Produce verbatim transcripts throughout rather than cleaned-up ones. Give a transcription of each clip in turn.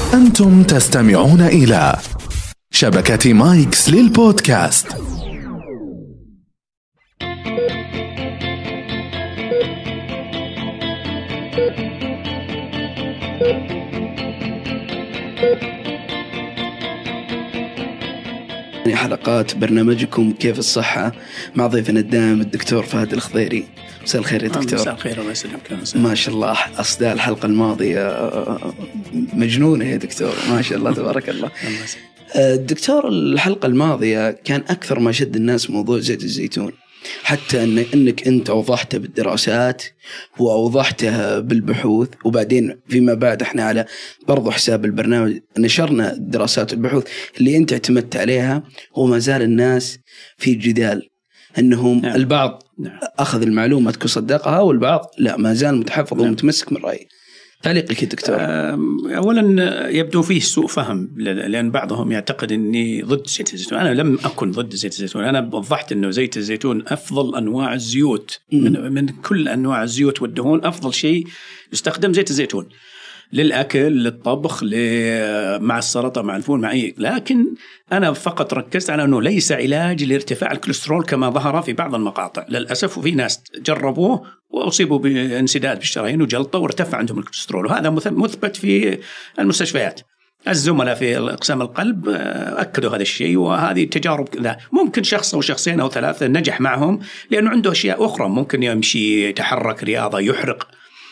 أنتم تستمعون إلى شبكة مايكس للبودكاست. حلقات برنامجكم كيف الصحة مع ضيفنا الدائم الدكتور فهد الخضيري. مساء الخير يا دكتور. مساء الخير، الله يسلمك. ما شاء الله أصداء الحلقة الماضية مجنونة يا دكتور، ما شاء الله تبارك الله. الدكتور الحلقة الماضية كان أكثر ما شد الناس موضوع زيت الزيتون، حتى إن إنك أنت أوضحته بالدراسات وأوضحتها بالبحوث، وبعدين فيما بعد إحنا على برضو حساب البرنامج نشرنا الدراسات والبحوث اللي أنت اعتمدت عليها، وما زال الناس في جدال أنهم نعم. البعض نعم. أخذ المعلومة وصدقها، والبعض لا، ما زال متحفظ نعم. ومتمسك من رأيه. تعليقك يا دكتور؟ أولا يبدو فيه سوء فهم، لأن بعضهم يعتقد أني ضد زيت الزيتون. أنا لم أكن ضد زيت الزيتون، أنا وضحت أنه زيت الزيتون أفضل أنواع الزيوت من, من كل أنواع الزيوت والدهون. أفضل شيء يستخدم زيت الزيتون للأكل، للطبخ، مع السلطة، مع الفول، مع أي. لكن أنا فقط ركزت على أنه ليس علاج لارتفاع الكوليسترول كما ظهر في بعض المقاطع للأسف، وفي ناس جربوه وأصيبوا بانسداد بالشرايين وجلطة وارتفع عندهم الكوليسترول، وهذا مثبت في المستشفيات. الزملاء في أقسام القلب أكدوا هذا الشيء، وهذه تجارب كذا. ممكن شخص أو شخصين أو ثلاثة نجح معهم لأنه عنده أشياء أخرى، ممكن يمشي، يتحرك، رياضة، يحرق،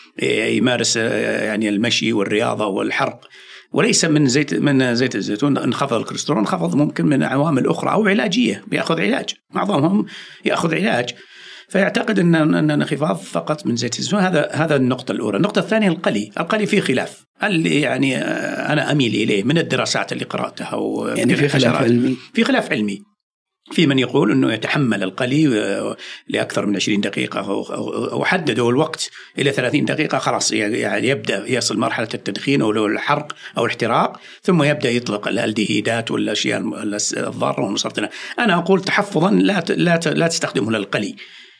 يمارس يعني المشي والرياضة والحرق، وليس من زيت من زيت الزيتون انخفض الكوليسترول. انخفض ممكن من عوامل أخرى أو علاجية، بيأخذ علاج، معظمهم يأخذ علاج، فيعتقد أن أن انخفاض فقط من زيت الزيتون. هذا هذا النقطة الأولى. النقطة الثانية القلي. القلي فيه خلاف، اللي يعني أنا أميل إليه من الدراسات اللي قرأتها، يعني في خلاف علمي. في خلاف علمي. في من يقول أنه يتحمل القلي لأكثر من عشرين دقيقة، وحددوا الوقت إلى ثلاثين دقيقة، خلاص يعني يبدأ يصل مرحلة التدخين أو الحرق أو الاحتراق، ثم يبدأ يطلق الألدهيدات والأشياء الضارة والمسرطنة. أنا أقول تحفظا لا لا لا تستخدمه للقلي.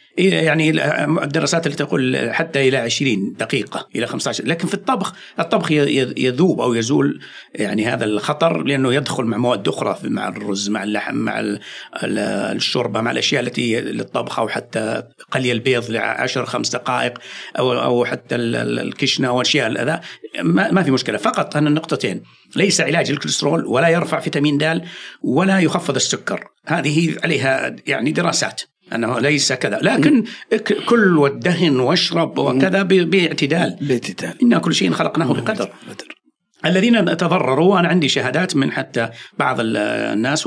يعني الدراسات اللي تقول حتى إلى عشرين دقيقة إلى خمسة عشر، لكن في الطبخ الطبخ يذوب أو يزول يعني هذا الخطر، لأنه يدخل مع مواد أخرى، مع الرز، مع اللحم، مع الشوربة، مع الأشياء التي للطبخ، أو حتى قلي البيض لعشر خمس دقائق، أو أو حتى الكشنة والأشياء هذا ما ما في مشكلة. فقط أن النقطتين: ليس علاج الكوليسترول، ولا يرفع فيتامين د، ولا يخفض السكر. هذه عليها يعني دراسات أنه ليس كذا، لكن كل والدهن واشرب وكذا باعتدال. باعتدال. إن كل شيء خلقناه بقدر. الذين تضرروا، أنا عندي شهادات من حتى بعض الناس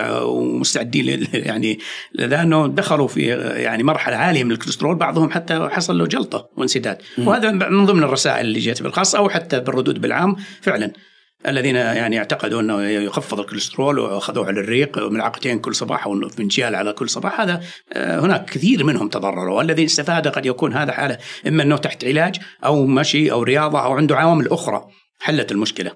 ومستعدين يعني، لأنه دخلوا في يعني مرحلة عالية من الكوليسترول، بعضهم حتى حصل له جلطة وانسداد، وهذا من ضمن الرسائل اللي جت بالخاص أو حتى بالردود بالعام. فعلا الذين يعني اعتقدوا أنه يخفض الكوليسترول وأخذوه على الريق ملعقتين كل صباح أو فنجان على كل صباح، هذا هناك كثير منهم تضرروا. والذين استفاد قد يكون هذا حالة إما أنه تحت علاج أو مشي أو رياضة أو عنده عوامل أخرى حلت المشكلة.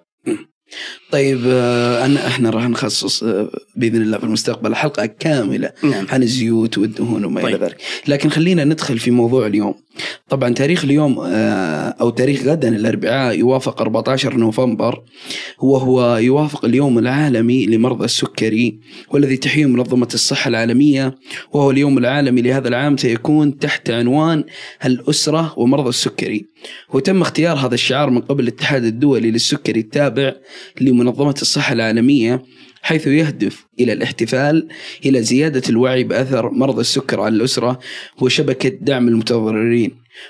طيب أنا إحنا راح نخصص بإذن الله في المستقبل حلقة كاملة نعم. عن الزيوت والدهون وما إلى ذلك، لكن خلينا ندخل في موضوع اليوم. طبعا تاريخ اليوم أو تاريخ غدا الأربعاء يوافق أربعة عشر نوفمبر، وهو يوافق اليوم العالمي لمرضى السكري، والذي تحييه منظمة الصحة العالمية، وهو اليوم العالمي لهذا العام سيكون تحت عنوان الأسرة ومرضى السكري. وتم اختيار هذا الشعار من قبل الاتحاد الدولي للسكري التابع لمنظمة الصحة العالمية، حيث يهدف إلى الاحتفال إلى زيادة الوعي بأثر مرضى السكر على الأسرة وشبكة دعم المتضررين،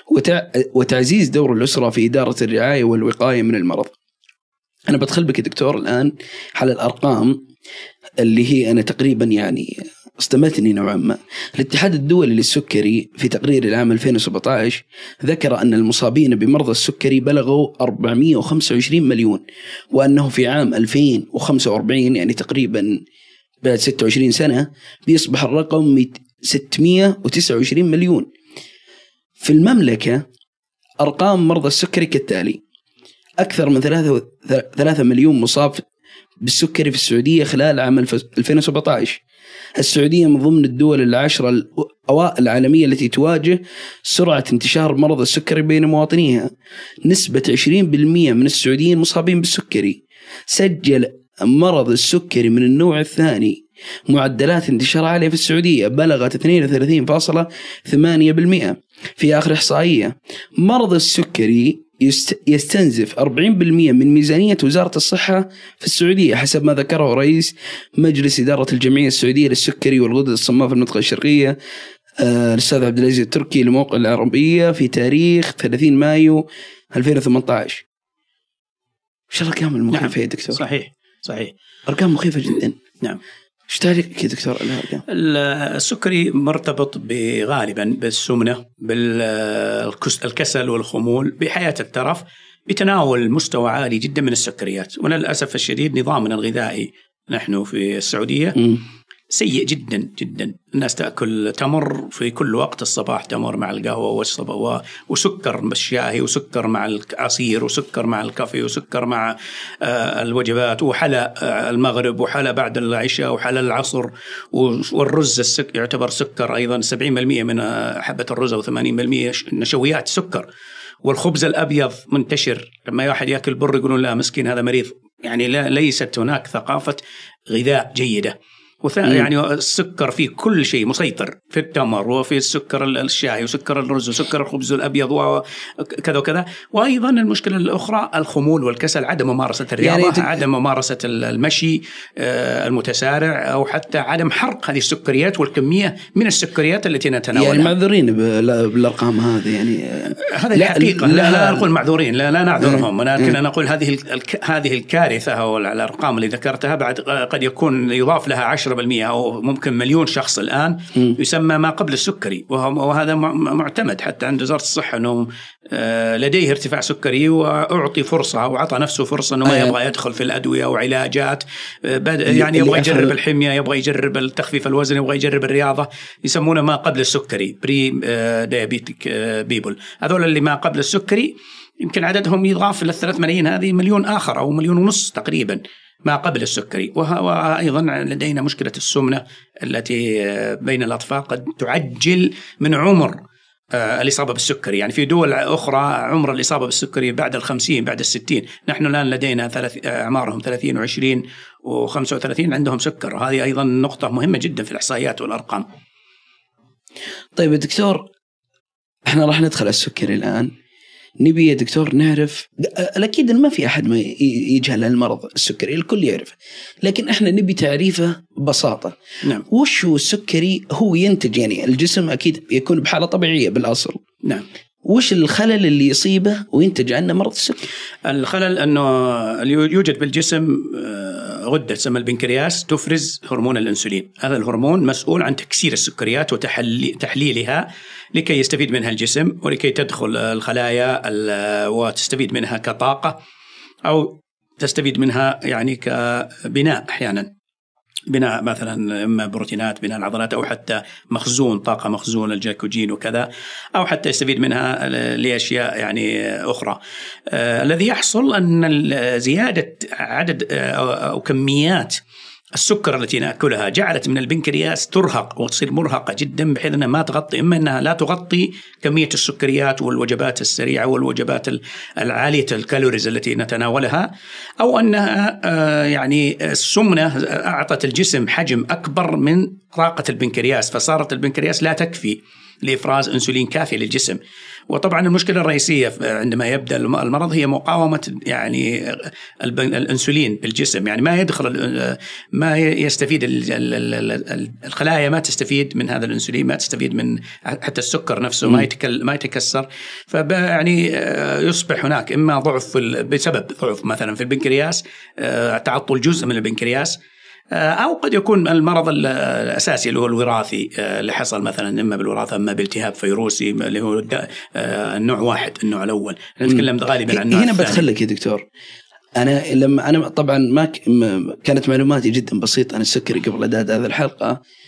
وتعزيز دور الأسرة في إدارة الرعاية والوقاية من المرض. أنا بدخل بك دكتور الآن على الأرقام اللي هي أنا تقريبا يعني استمتني نوعا ما. الاتحاد الدولي للسكري في تقرير العام ألفين وسبعة عشر ذكر أن المصابين بمرضى السكري بلغوا أربعمائة وخمسة وعشرين مليون، وأنه في عام ألفين وخمسة وأربعين يعني تقريبا بعد ستة وعشرين سنة بيصبح الرقم ستمائة وتسعة وعشرين مليون. في المملكة أرقام مرضى السكري كالتالي: أكثر من ثلاثة مليون مصاب بالسكري في السعودية خلال عام ألفين وسبعة عشر. السعودية من ضمن الدول العشرة الأوائل العالمية التي تواجه سرعة انتشار مرض السكري بين مواطنيها. نسبة عشرين بالمئة من السعوديين مصابين بالسكري. سجل مرض السكري من النوع الثاني معدلات انتشار عالية في السعودية بلغت اثنين وثلاثين فاصلة ثمانية بالمئة في آخر إحصائية. مرض السكري يستنزف أربعين بالمئة من ميزانية وزارة الصحة في السعودية حسب ما ذكره رئيس مجلس إدارة الجمعية السعودية للسكري والغدد الصماء في المنطقة الشرقية الأستاذ عبد العزيز التركي لموقع العربية في تاريخ ثلاثين مايو ألفين وثمانية عشر. إيش الأرقام المخيفة يا دكتور؟ صحيح صحيح أرقام مخيفة جدا. نعم. ايش تعليقك يا دكتور على هذا؟ السكري مرتبط غالبا بالسمنة، بالكسل والخمول، بحياة الترف، بتناول مستوى عالي جدا من السكريات. وللأسف الشديد نظامنا الغذائي نحن في السعودية م. سيء جدا جدا. الناس تأكل تمر في كل وقت، الصباح تمر مع القهوة والصباح، وسكر بالشاهي، وسكر مع العصير، وسكر مع الكافي، وسكر مع الوجبات، وحلا المغرب، وحلا بعد العشاء، وحلا العصر. والرز السك يعتبر سكر أيضا، سبعين بالمئة من حبة الرز أو ثمانين بالمئة نشويات سكر. والخبز الأبيض منتشر، لما واحد يأكل بر يقولون لا مسكين هذا مريض. يعني لا ليست هناك ثقافة غذاء جيدة. يعني السكر في كل شيء مسيطر، في التمر وفي السكر الشاي وسكر الرز وسكر الخبز الأبيض وكذا وكذا. وأيضا المشكلة الأخرى الخمول والكسل، عدم ممارسة الرياضة، يعني عدم ممارسة المشي المتسارع، أو حتى عدم حرق هذه السكريات والكمية من السكريات التي نتناولها. يعني معذورين بالأرقام هذه يعني هذه الحقيقة. لا, لا, لا نقول معذورين، لا, لا نعذرهم، ولكن أنا أقول هذه هذه الكارثة أو الأرقام اللي ذكرتها بعد قد يكون يضاف لها عشرة بالمئة أو ممكن مليون شخص الآن يسمى ما قبل السكري. وهذا معتمد حتى عند وزارة الصحة أنه لديه ارتفاع سكري، وأعطي فرصة أو عطى نفسه فرصة أنه ما يبغى يدخل في الأدوية أو علاجات، يعني يبغى يجرب الحمية، يبغى يجرب التخفيف الوزن، يبغى يجرب الرياضة. يسمونه ما قبل السكري، بري دايابيتك بيبل. هذول اللي ما قبل السكري يمكن عددهم يضاف للثلاث ملايين هذه مليون آخر أو مليون ونص تقريبا ما قبل السكري. وأيضا لدينا مشكلة السمنة التي بين الأطفال قد تعجل من عمر الإصابة بالسكري. يعني في دول أخرى عمر الإصابة بالسكري بعد الخمسين، بعد الستين. نحن الآن لدينا ثلاث أعمارهم ثلاثين وعشرين وخمسة وثلاثين عندهم سكر. هذه أيضا نقطة مهمة جدا في الإحصائيات والأرقام. طيب يا دكتور، احنا راح ندخل السكري الآن. نبي يا دكتور نعرف، أكيد ما في أحد ما يجهل المرض السكري، الكل يعرف، لكن إحنا نبي تعريفه ببساطة. نعم. وش هو السكري؟ هو ينتج، يعني الجسم أكيد يكون بحالة طبيعية بالأصل. نعم. وش الخلل اللي يصيبه وينتج عنه مرض السكري؟ الخلل أنه يوجد بالجسم غدة تسمى البنكرياس تفرز هرمون الأنسولين. هذا الهرمون مسؤول عن تكسير السكريات وتحليلها لكي يستفيد منها الجسم، ولكي تدخل الخلايا وتستفيد منها كطاقة، أو تستفيد منها يعني كبناء، أحيانا بناء مثلا إما بروتينات، بناء العضلات، أو حتى مخزون طاقة، مخزون الجلايكوجين وكذا، أو حتى يستفيد منها لأشياء يعني أخرى. آه الذي يحصل أن زيادة عدد أو كميات السكر التي نأكلها جعلت من البنكرياس ترهق وتصير مرهقة جدا، بحيث أنها ما تغطي، إما أنها لا تغطي كمية السكريات والوجبات السريعة والوجبات العالية الكالوريز التي نتناولها، أو أنها يعني السمنة أعطت الجسم حجم أكبر من طاقة البنكرياس، فصارت البنكرياس لا تكفي لإفراز أنسولين كافي للجسم. وطبعا المشكلة الرئيسية عندما يبدأ المرض هي مقاومة يعني الأنسولين بالجسم، يعني ما يدخل، ما يستفيد الخلايا، ما تستفيد من هذا الأنسولين، ما تستفيد من حتى السكر نفسه، ما ما يتكسر. فيعني يصبح هناك إما ضعف بسبب ضعف مثلا في البنكرياس، تعطل جزء من البنكرياس، أو قد يكون المرض الأساسي اللي هو الوراثي اللي حصل مثلا إما بالوراثة إما بالتهاب فيروسي اللي هو النوع واحد، النوع الأول. نتكلم غالبا عن هنا بدخلك يا دكتور. أنا لما أنا طبعا ما كانت معلوماتي جدا بسيطة عن السكري قبل إعداد هذه الحلقة،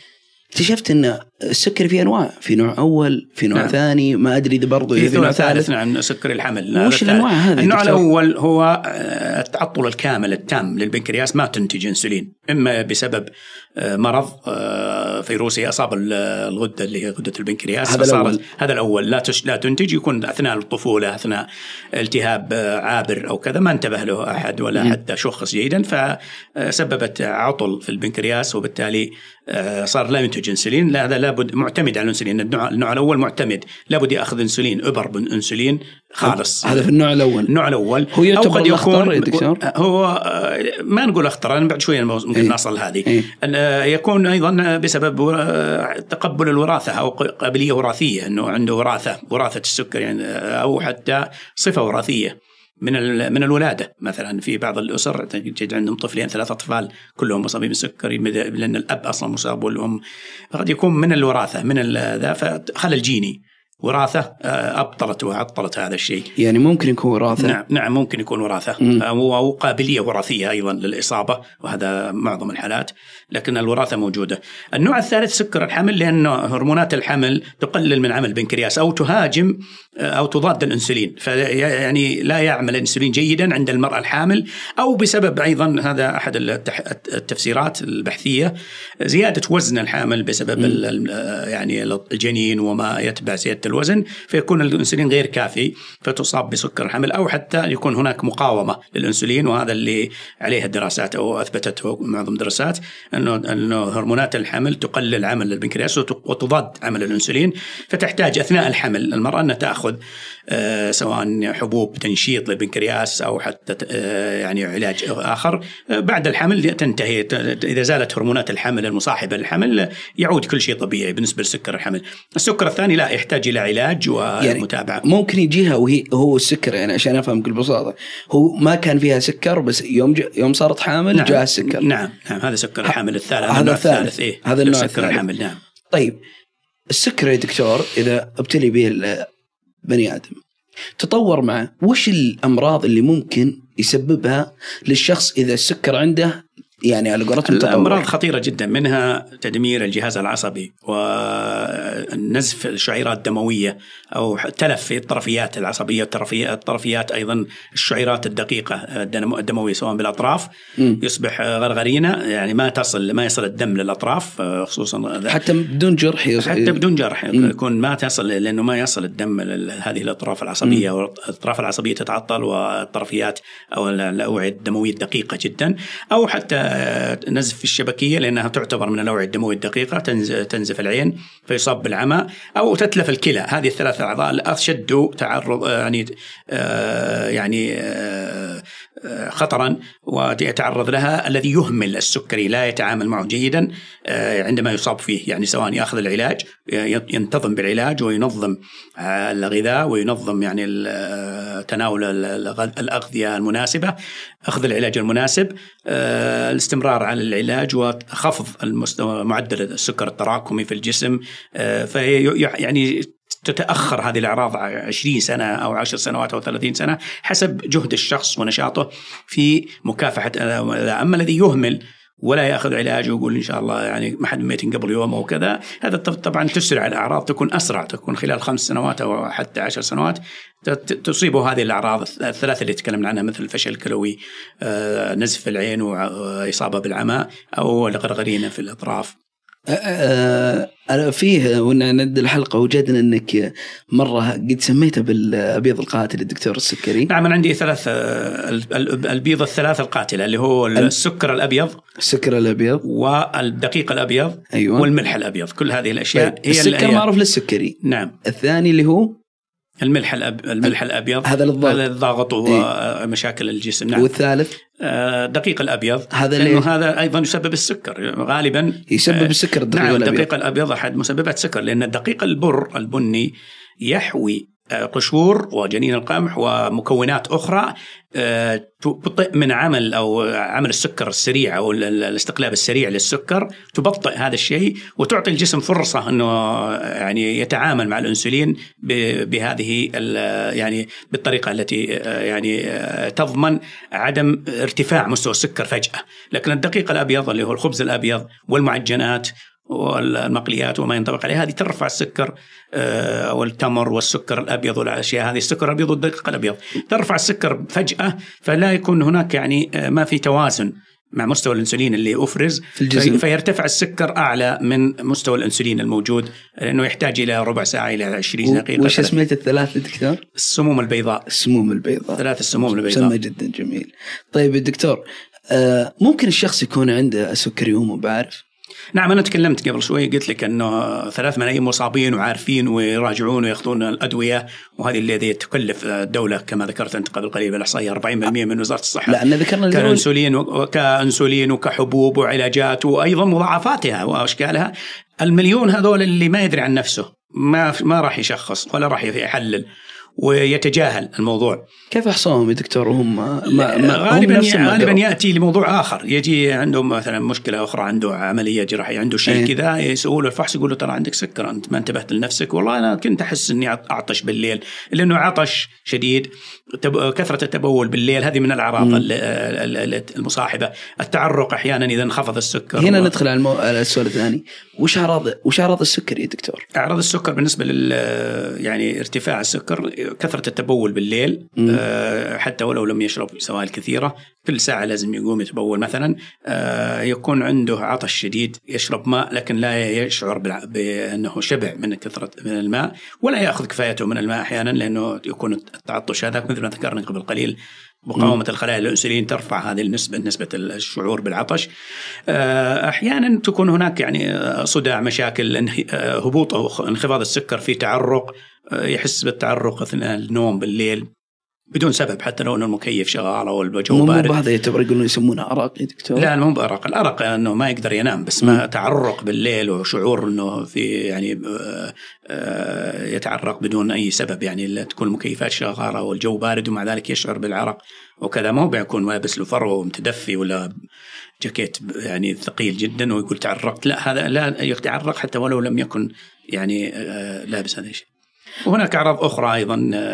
اكتشفت ان السكري في انواع، في نوع اول، في نوع نعم. ثاني، ما ادري اذا برضه في نوع ثالث. نعم سكري الحمل. وش الانواع هذه؟ النوع الاول هو التعطل الكامل التام للبنكرياس، ما تنتج انسولين، اما بسبب مرض فيروسي اصاب الغده اللي هي غده البنكرياس، هذا الأول. هذا الاول لا لا تنتج، يكون اثناء الطفوله اثناء التهاب عابر او كذا ما انتبه له احد ولا م. حتى شخص جيدا، فسببت عطل في البنكرياس وبالتالي صار لا ينتج انسولين. لا هذا لابد معتمد على الانسولين. النوع, النوع الاول معتمد لابد ياخذ انسولين، ابر انسولين خالص. هذا في النوع الاول. النوع الاول هو يعتبر الاخطر يا دكتور؟ هو ما نقول اخطر، انا بعد شويه ممكن ايه؟ نصل هذه ايه؟ أن يكون ايضا بسبب تقبل الوراثه او قابليه وراثيه، انه عنده وراثه وراثه السكر يعني، او حتى صفه وراثيه من من الولاده. مثلا في بعض الاسر تجد عندهم طفلين ثلاثه اطفال كلهم مصابين بالسكري، لان الاب اصلا مصاب والام، فقد يكون من الوراثه من ذا، فخلل جيني وراثة أبطلت وعطلت هذا الشيء. يعني ممكن يكون وراثة. نعم نعم ممكن يكون وراثة أو قابلية وراثية أيضا للإصابة، وهذا معظم الحالات، لكن الوراثة موجودة. النوع الثالث سكر الحمل، لأن هرمونات الحمل تقلل من عمل البنكرياس أو تهاجم أو تضاد الأنسولين، فيعني لا يعمل الأنسولين جيدا عند المرأة الحامل، أو بسبب أيضا هذا أحد التفسيرات البحثية زيادة وزن الحامل بسبب يعني الجنين وما يتبع زيادة الوزن، فيكون الأنسولين غير كافي فتصاب بسكر الحمل، أو حتى يكون هناك مقاومة للأنسولين، وهذا اللي عليه الدراسات أو أثبتته معظم الدراسات أنه أنه هرمونات الحمل تقلل عمل البنكرياس وتضاد عمل الأنسولين، فتحتاج أثناء الحمل المرأة أن تأخذ آه سواء حبوب تنشيط للبنكرياس أو حتى آه يعني علاج آخر. آه بعد الحمل تنتهي، إذا زالت هرمونات الحمل المصاحبة للحمل يعود كل شيء طبيعي بالنسبة لسكر الحمل. السكر الثاني لا، يحتاج إلى علاج ومتابعة. يعني ممكن يجيها وهي هو السكر، يعني عشان أفهم بكل بساطة، هو ما كان فيها سكر بس يوم يوم صارت حامل نعم جاء السكر. نعم نعم هذا سكر الحمل الثالث. هذا الثالث إيه؟ هذا النوع سكر الحمل. نعم. طيب السكر يا دكتور إذا ابتلي به البني آدم تطور معه، وش الأمراض اللي ممكن يسببها للشخص إذا السكر عنده يعني على قولتهم تطور؟ الأمراض خطيرة جدا، منها تدمير الجهاز العصبي ونزف الشعيرات الدموية أو تلف في الطرفيات العصبية، الطرفيات أيضا الشعيرات الدقيقة الدموية سواء بالأطراف م. يصبح غرغرينة، يعني ما تصل ما يصل الدم للأطراف، خصوصا حتى بدون جرح يصل. حتى بدون جرح يكون ما تصل، لأنه ما يصل الدم لهذه الأطراف العصبية، والأطراف العصبية تتعطل والطرفيات أو الأوعية الدموية الدقيقة جدا، أو حتى نزف الشبكية لأنها تعتبر من الأوعية الدموية الدقيقة، تنزف العين فيصاب بالعمى، أو تتلف الكلى. هذه الثلاث أعضاء الأشد تعرض يعني آه يعني آه خطرا ويتعرض لها الذي يهمل السكري، لا يتعامل معه جيدا عندما يصاب فيه، يعني سواء يأخذ العلاج ينتظم بالعلاج وينظم الغذاء وينظم يعني تناول الأغذية المناسبة، أخذ العلاج المناسب، الاستمرار على العلاج وخفض معدل السكر التراكمي في الجسم. في يعني تتأخر هذه الأعراض عشرين سنة أو عشر سنوات أو ثلاثين سنة حسب جهد الشخص ونشاطه في مكافحة. أما الذي يهمل ولا يأخذ علاج ويقول إن شاء الله يعني ما حد ميت قبل يوم أو كذا، هذا طبعا تسرع الأعراض، تكون أسرع، تكون خلال خمس سنوات أو حتى عشر سنوات تصيبه هذه الأعراض الثلاثة اللي تكلمنا عنها، مثل الفشل الكلوي، نزف العين وإصابة بالعمى، أو الغرغرينة في الأطراف. أنا فيه وإن ند الحلقة وجدنا أنك مرة قد سميته بالأبيض القاتل الدكتور السكري. نعم أنا عندي ثلاث البيض الثلاثة القاتلة، اللي هو السكر الأبيض السكر الأبيض والدقيق الأبيض أيوة. والملح الأبيض. كل هذه الأشياء هي السكر معروف للسكري. نعم. الثاني اللي هو الملح الأب... الملح الأبيض، هذا للضغط، الضغط ومشاكل الجسم. نعم. والثالث دقيق الأبيض، هذا لأنه هذا أيضا يسبب السكر غالبا، يسبب السكر. الدقيق نعم الأبيض. الدقيق الأبيض أحد مسببات السكر، لأن الدقيق البر البني يحوي قشور وجنين القمح ومكونات أخرى تبطئ من عمل أو عمل السكر السريع أو الاستقلاب السريع للسكر، تبطئ هذا الشيء وتعطي الجسم فرصة أنه يعني يتعامل مع الأنسولين بهذه يعني بالطريقة التي يعني تضمن عدم ارتفاع مستوى السكر فجأة. لكن الدقيق الأبيض اللي هو الخبز الأبيض والمعجنات والمقليات وما ينطبق عليها، هذه ترفع السكر أو التمر والسكر الأبيض والأشياء هذه، السكر الأبيض والدقيق الأبيض ترفع السكر فجأة، فلا يكون هناك يعني ما في توازن مع مستوى الأنسولين اللي أفرز في الجسم، فيرتفع السكر أعلى من مستوى الأنسولين الموجود، لأنه يحتاج إلى ربع ساعة إلى عشرين دقيقة. وش اسميت الثلاثة دكتور؟ السموم البيضاء. السموم البيضاء، ثلاث السموم البيضاء. مسمى جدا جميل. طيب الدكتور، آه ممكن الشخص يكون عنده سكري وهو بعرف؟ نعم، أنا تكلمت قبل شوي قلت لك أنه ثلاث ملايين مصابين وعارفين ويراجعون ويأخذون الأدوية، وهذه الذي تكلف الدولة كما ذكرت أنت قبل قليل بالإحصائية أربعين بالمئة من وزارة الصحة. لا، أنا ذكرنا كأنسولين وكأنسولين وكحبوب وعلاجات وأيضا مضاعفاتها وأشكالها. المليون هذول اللي ما يدري عن نفسه، ما ما راح يشخص ولا راح يحلل ويتجاهل الموضوع. كيف أحصاهم يا دكتور وهم ما ما غالبا غالبا يأتي لموضوع آخر، يجي عندهم مثلا مشكلة أخرى، عنده عملية جراحية، عنده شيء ايه؟ كذا، يسووا له الفحص يقول له ترى عندك سكر، أنت ما انتبهت لنفسك. والله أنا كنت أحس إني أعطش بالليل، لأنه عطش شديد، كثرة التبول بالليل، هذه من الأعراض المصاحبة. التعرق أحيانا إذا انخفض السكر. هنا ندخل على المو... السؤال الثاني، وش أعراض وش أعراض السكر يا دكتور؟ أعراض السكر بالنسبة لل يعني ارتفاع السكر، كثرة التبول بالليل، أه حتى ولو لم يشرب سوائل كثيرة، كل ساعة لازم يقوم يتبول مثلا. أه يكون عنده عطش شديد، يشرب ماء لكن لا يشعر بأنه شبع من كثرة من الماء، ولا يأخذ كفايته من الماء أحيانا، لأنه يكون التعطش هذا مثل ما ذكرنا قبل قليل، مقاومة الخلايا للأنسولين ترفع هذه النسبة نسبة الشعور بالعطش. أحيانا تكون هناك يعني صداع، مشاكل، هبوط أو انخفاض السكر، في تعرق، يحس بالتعرق أثناء النوم بالليل بدون سبب، حتى لو أن المكيف شغال أو الجو بارد. مو هذا يعتبر يقولون يسمونه أرق يا دكتور؟ لا، مو بأرق، الأرق أنه ما يقدر ينام، بس ما تعرق بالليل وشعور أنه في يعني يتعرق بدون أي سبب، يعني تكون المكيفات شغالة والجو بارد ومع ذلك يشعر بالعرق وكذا. ما هو بيكون لابس له فروة ومتدفي ولا جاكيت يعني ثقيل جدا ويقول تعرقت، لا، هذا لا يتعرق حتى ولو لم يكن يعني لابس هذا الشيء. وهناك أعراض أخرى أيضا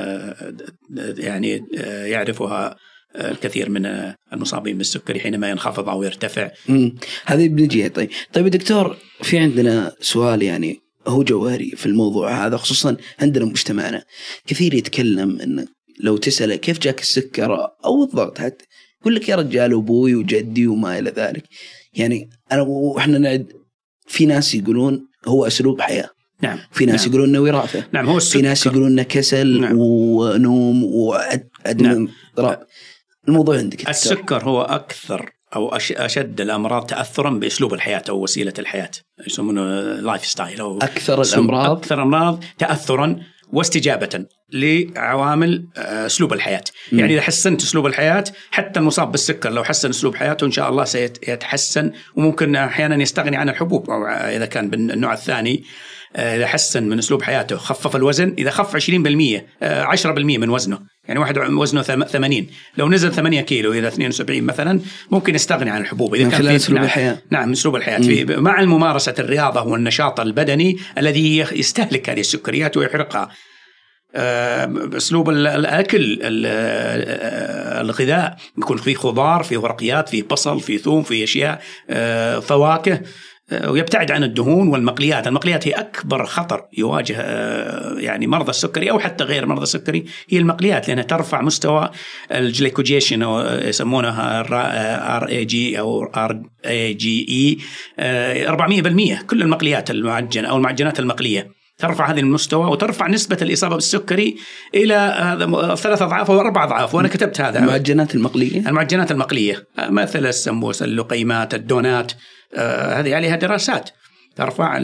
يعني يعرفها الكثير من المصابين بالسكري حينما ينخفض أو يرتفع. هذه بنجيها. طيب طيب دكتور، في عندنا سؤال يعني هو جوهري في الموضوع هذا، خصوصا عندنا مجتمعنا كثير يتكلم إن لو تسأله كيف جاك السكر أو الضغط حتى يقول لك يا رجال أبوي وجدي وما إلى ذلك. يعني أنا وإحنا نعد، في ناس يقولون هو أسلوب حياة، نعم، في ناس نعم. يقولون إنه وراثة، نعم، هو في ناس يقولون إنه كسل، نعم. ونوم وعدم نعم. اضطراب. الموضوع عندك السكر هو أكثر أو أشد الأمراض تأثرا بأسلوب الحياة أو وسيلة الحياة، يسمونه لايف ستايل، أو أكثر الأمراض أكثر الأمراض تأثرا واستجابة لعوامل أسلوب الحياة. م. يعني إذا حسنت أسلوب الحياة، حتى المصاب بالسكر لو حسن أسلوب حياته إن شاء الله سيتحسن، وممكن أحيانا يستغني عن الحبوب، أو إذا كان بالنوع الثاني إذا حسن من أسلوب حياته، خفف الوزن، إذا خف عشرين بالمئة عشرة بالمئة من وزنه، يعني واحد وزنه ثمانين لو نزل ثمانية كيلو إلى اثنين وسبعين مثلا، ممكن يستغني عن الحبوب إذا كان في أسلوب نعم الحياة. نعم أسلوب الحياة في مع الممارسة الرياضة والنشاط البدني الذي يستهلك هذه السكريات ويحرقها. أسلوب الأكل، الغذاء يكون فيه خضار، فيه ورقيات، فيه بصل، فيه ثوم، فيه أشياء فواكه، ويبتعد عن الدهون والمقليات. المقليات هي أكبر خطر يواجه يعني مرضى السكري أو حتى غير مرضى السكري، هي المقليات، لأنها ترفع مستوى الجليكوجيشن أو يسمونها آر إيه جي أو آر إيه جي إي أربعمئة بالمئة. كل المقليات المعجنة أو المعجنات المقلية ترفع هذه المستوى، وترفع نسبة الإصابة بالسكري إلى هذا ثلاث أضعاف أو أربع أضعاف. وأنا كتبت هذا. المعجنات المقلية المعجنات المقلية مثل السمبوسة، اللقيمات، الدونات، آه هذه عليها دراسات ترفع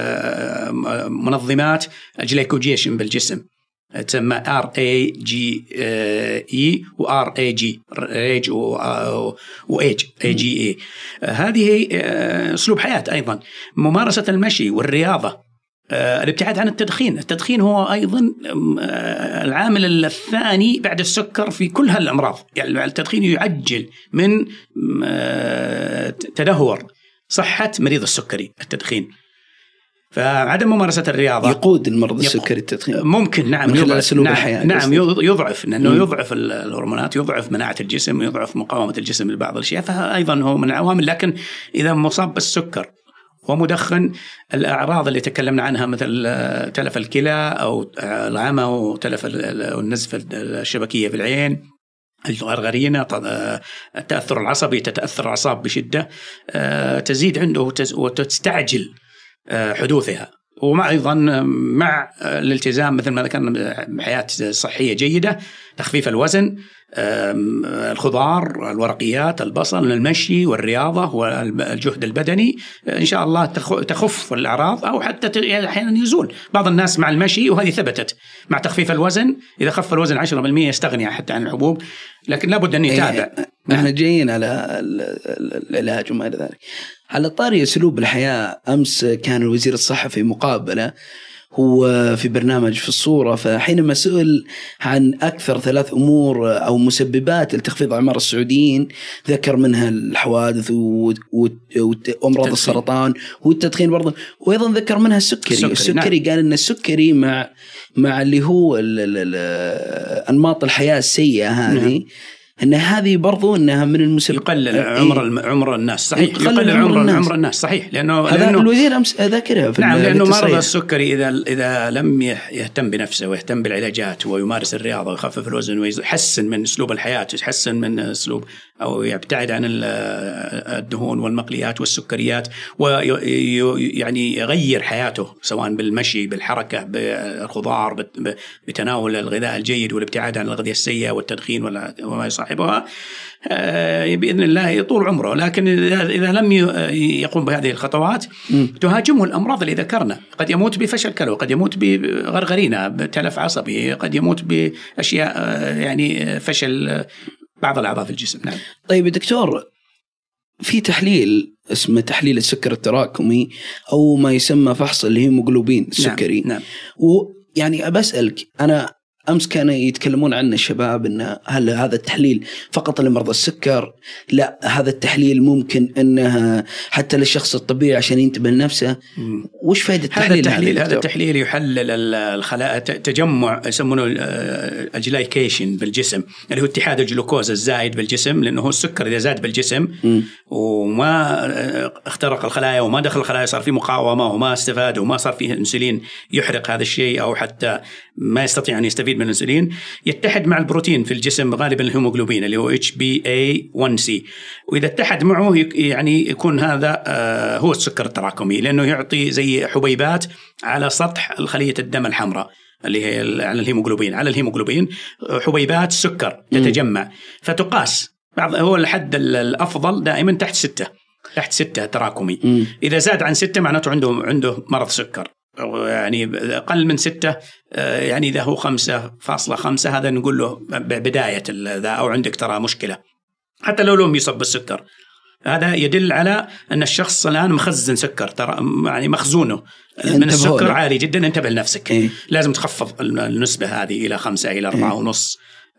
منظمات الجليكوجيشن بالجسم، تسمى آر إيه جي إي و آر إيه جي ريج و إيج إيه جي إي. هذه أسلوب حياة. أيضا ممارسة المشي والرياضة، الابتعاد عن التدخين. التدخين هو أيضا العامل الثاني بعد السكر في كل هالأمراض. يعني التدخين يعجل من تدهور صحة مريض السكري التدخين. فعدم ممارسة الرياضة يقود المرض السكري التدخين ممكن، نعم، من خلال أسلوب نعم الحياة. نعم يضعف، لأنه يضعف الهرمونات، يضعف مناعة الجسم، يضعف مقاومة الجسم لبعض الأشياء، فأيضا هو من العوامل. لكن إذا مصاب بالسكر ومدخن الأعراض اللي تكلمنا عنها مثل تلف الكلى أو العمى وتلف النزف الشبكية في العين، الغرغرينة، التأثر العصبي، تتأثر الأعصاب بشدة، تزيد عنده وتستعجل حدوثها. ومع أيضا مع الالتزام مثل ما ذكرنا بحياة صحية جيدة، تخفيف الوزن، الخضار، الورقيات، البصل، المشي والرياضة والجهد البدني، إن شاء الله تخف الأعراض أو حتى أحيانا يزول. بعض الناس مع المشي، وهذه ثبتت مع تخفيف الوزن، إذا خف الوزن عشرة بالمئة يستغني حتى عن الحبوب، لكن لابد أن يتابع. نحن جايين على العلاج وما إلى ذلك. على طاري أسلوب الحياة، أمس كان الوزير الصحة في مقابلة هو في برنامج في الصورة، فحينما سئل عن أكثر ثلاث أمور أو مسببات لتخفيض أعمار السعوديين، ذكر منها الحوادث وأمراض السرطان والتدخين برضه، وأيضا ذكر منها السكري. السكري, السكري نعم. قال إن السكري مع مع اللي هو أنماط الحياة السيئة هذه نعم. ان هذه برضو انها من المسبب يقلل عمر عمر الناس. صحيح، يقلل عمر عمر الناس, الناس. صحيح، لانه هذا لأنه الوزير امس ذاكرها في نعم، لانه مرضى السكري اذا اذا لم يهتم بنفسه ويهتم بالعلاجات ويمارس الرياضه ويخفف الوزن ويحسن من اسلوب الحياه، يحسن من اسلوب او يبتعد عن الدهون والمقليات والسكريات، ويعني يغير حياته سواء بالمشي، بالحركه، بالخضار، بتناول الغذاء الجيد والابتعاد عن الأغذية السيئة والتدخين وما يصاحبها، بإذن الله يطول عمره. لكن إذا لم يقوم بهذه الخطوات تهاجمه الأمراض اللي ذكرنا. قد يموت بفشل كلوي، قد يموت بغرغرينة، بتلف عصبي، قد يموت بأشياء يعني فشل بعض الأعضاء في الجسم. نعم. طيب دكتور، في تحليل اسمه تحليل السكر التراكمي أو ما يسمى فحص الهيموغلوبين السكري. نعم. نعم. ويعني أبسألك، أنا أمس كانوا يتكلمون عن الشباب إن هل هذا التحليل فقط لمرضى السكر؟ لا، هذا التحليل ممكن إنها حتى للشخص الطبيعي عشان ينتبه لنفسه. وش فائدة التحليل؟ هذا التحليل هذا التحليل يحلل الخلايا، تجمع يسمونه الجلايكيشن بالجسم، اللي هو اتحاد الجلوكوز الزايد بالجسم، لأنه هو السكر إذا زاد بالجسم م. وما اخترق الخلايا وما دخل الخلايا، صار في مقاومة وما استفاد وما صار فيه انسولين يحرق هذا الشيء، أو حتى ما يستطيع أن يستفيد من الانسولين، يتحد مع البروتين في الجسم غالبا الهيموغلوبين اللي هو إتش بي إيه ون سي، وإذا اتحد معه يعني يكون هذا هو السكر التراكمي، لأنه يعطي زي حبيبات على سطح خلية الدم الحمراء اللي هي على الهيموغلوبين على الهيموغلوبين حبيبات سكر تتجمع فتقاس. بعض هو الحد الأفضل دائما تحت ستة تحت ستة تراكمي. م. إذا زاد عن ستة معناته عنده عنده مرض سكر، يعني أقل من ستة يعني إذا هو خمسة فاصلة خمسة هذا نقول له بداية ذا، أو عندك ترى مشكلة حتى لو لم يصب بالسكر. هذا يدل على أن الشخص الآن مخزن سكر، ترى يعني مخزونه من السكر له. عالي جدا، انتبه لنفسك. إيه؟ لازم تخفض النسبة هذه إلى خمسة إلى أربعة إيه؟ ونص،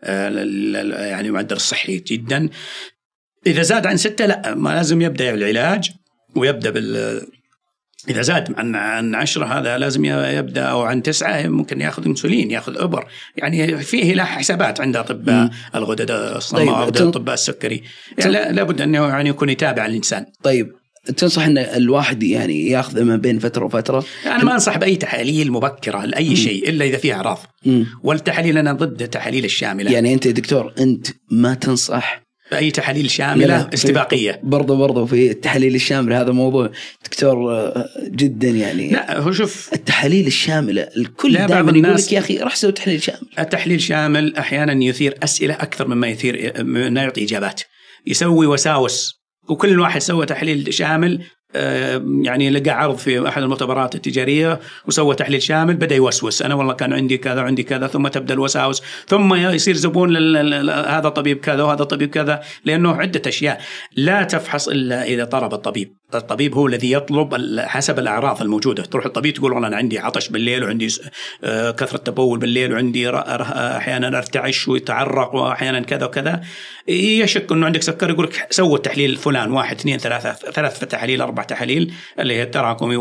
يعني معدل صحي جدا. إذا زاد عن ستة لا، ما لازم يبدأ بالعلاج ويبدأ بال إذا زاد عن عن عشرة هذا لازم يبدأ، أو عن تسعة ممكن يأخذ انسولين، يأخذ إبر، يعني فيه له حسابات عند أطباء الغدد الصماء أو أطباء السكري، يعني لابد أنه يعني يكون يتابع الإنسان. طيب تنصح أن الواحد يعني يأخذ ما بين فترة وفترة؟ أنا ما أنصح بأي تحاليل مبكرة لأي شيء إلا إذا فيه أعراض، والتحاليل أنا ضد التحاليل الشاملة. يعني أنت دكتور أنت ما تنصح أي تحاليل شاملة استباقية؟ برضو برضو في التحاليل الشاملة هذا موضوع دكتور جدا يعني. لا هو شوف التحاليل الشاملة الكل دائما يقول لك يا أخي راح سوي تحليل شامل. التحليل الشامل أحيانا يثير أسئلة أكثر مما يثير ما يعطي إجابات، يسوي وساوس. وكل واحد سوى تحليل شامل يعني لقى عرض في أحد المؤتمرات التجارية وسوى تحليل شامل، بدأ يوسوس، أنا والله كان عندي كذا عندي كذا، ثم تبدأ الوساوس، ثم يصير زبون هذا طبيب كذا وهذا طبيب كذا، لأنه عدة أشياء. لا تفحص إلا إذا طلب الطبيب. الطبيب هو الذي يطلب حسب الأعراض الموجودة. تروح الطبيب تقول والله أنا عندي عطش بالليل وعندي كثرة تبول بالليل وعندي أحيانا أرتعش ويتعرق وأحيانا كذا وكذا، يشك أنه عندك سكر، يقول لك سووا التحليل فلان، واحد اثنين ثلاثة ثلاث تحاليل أربع تحاليل اللي هي التراكمي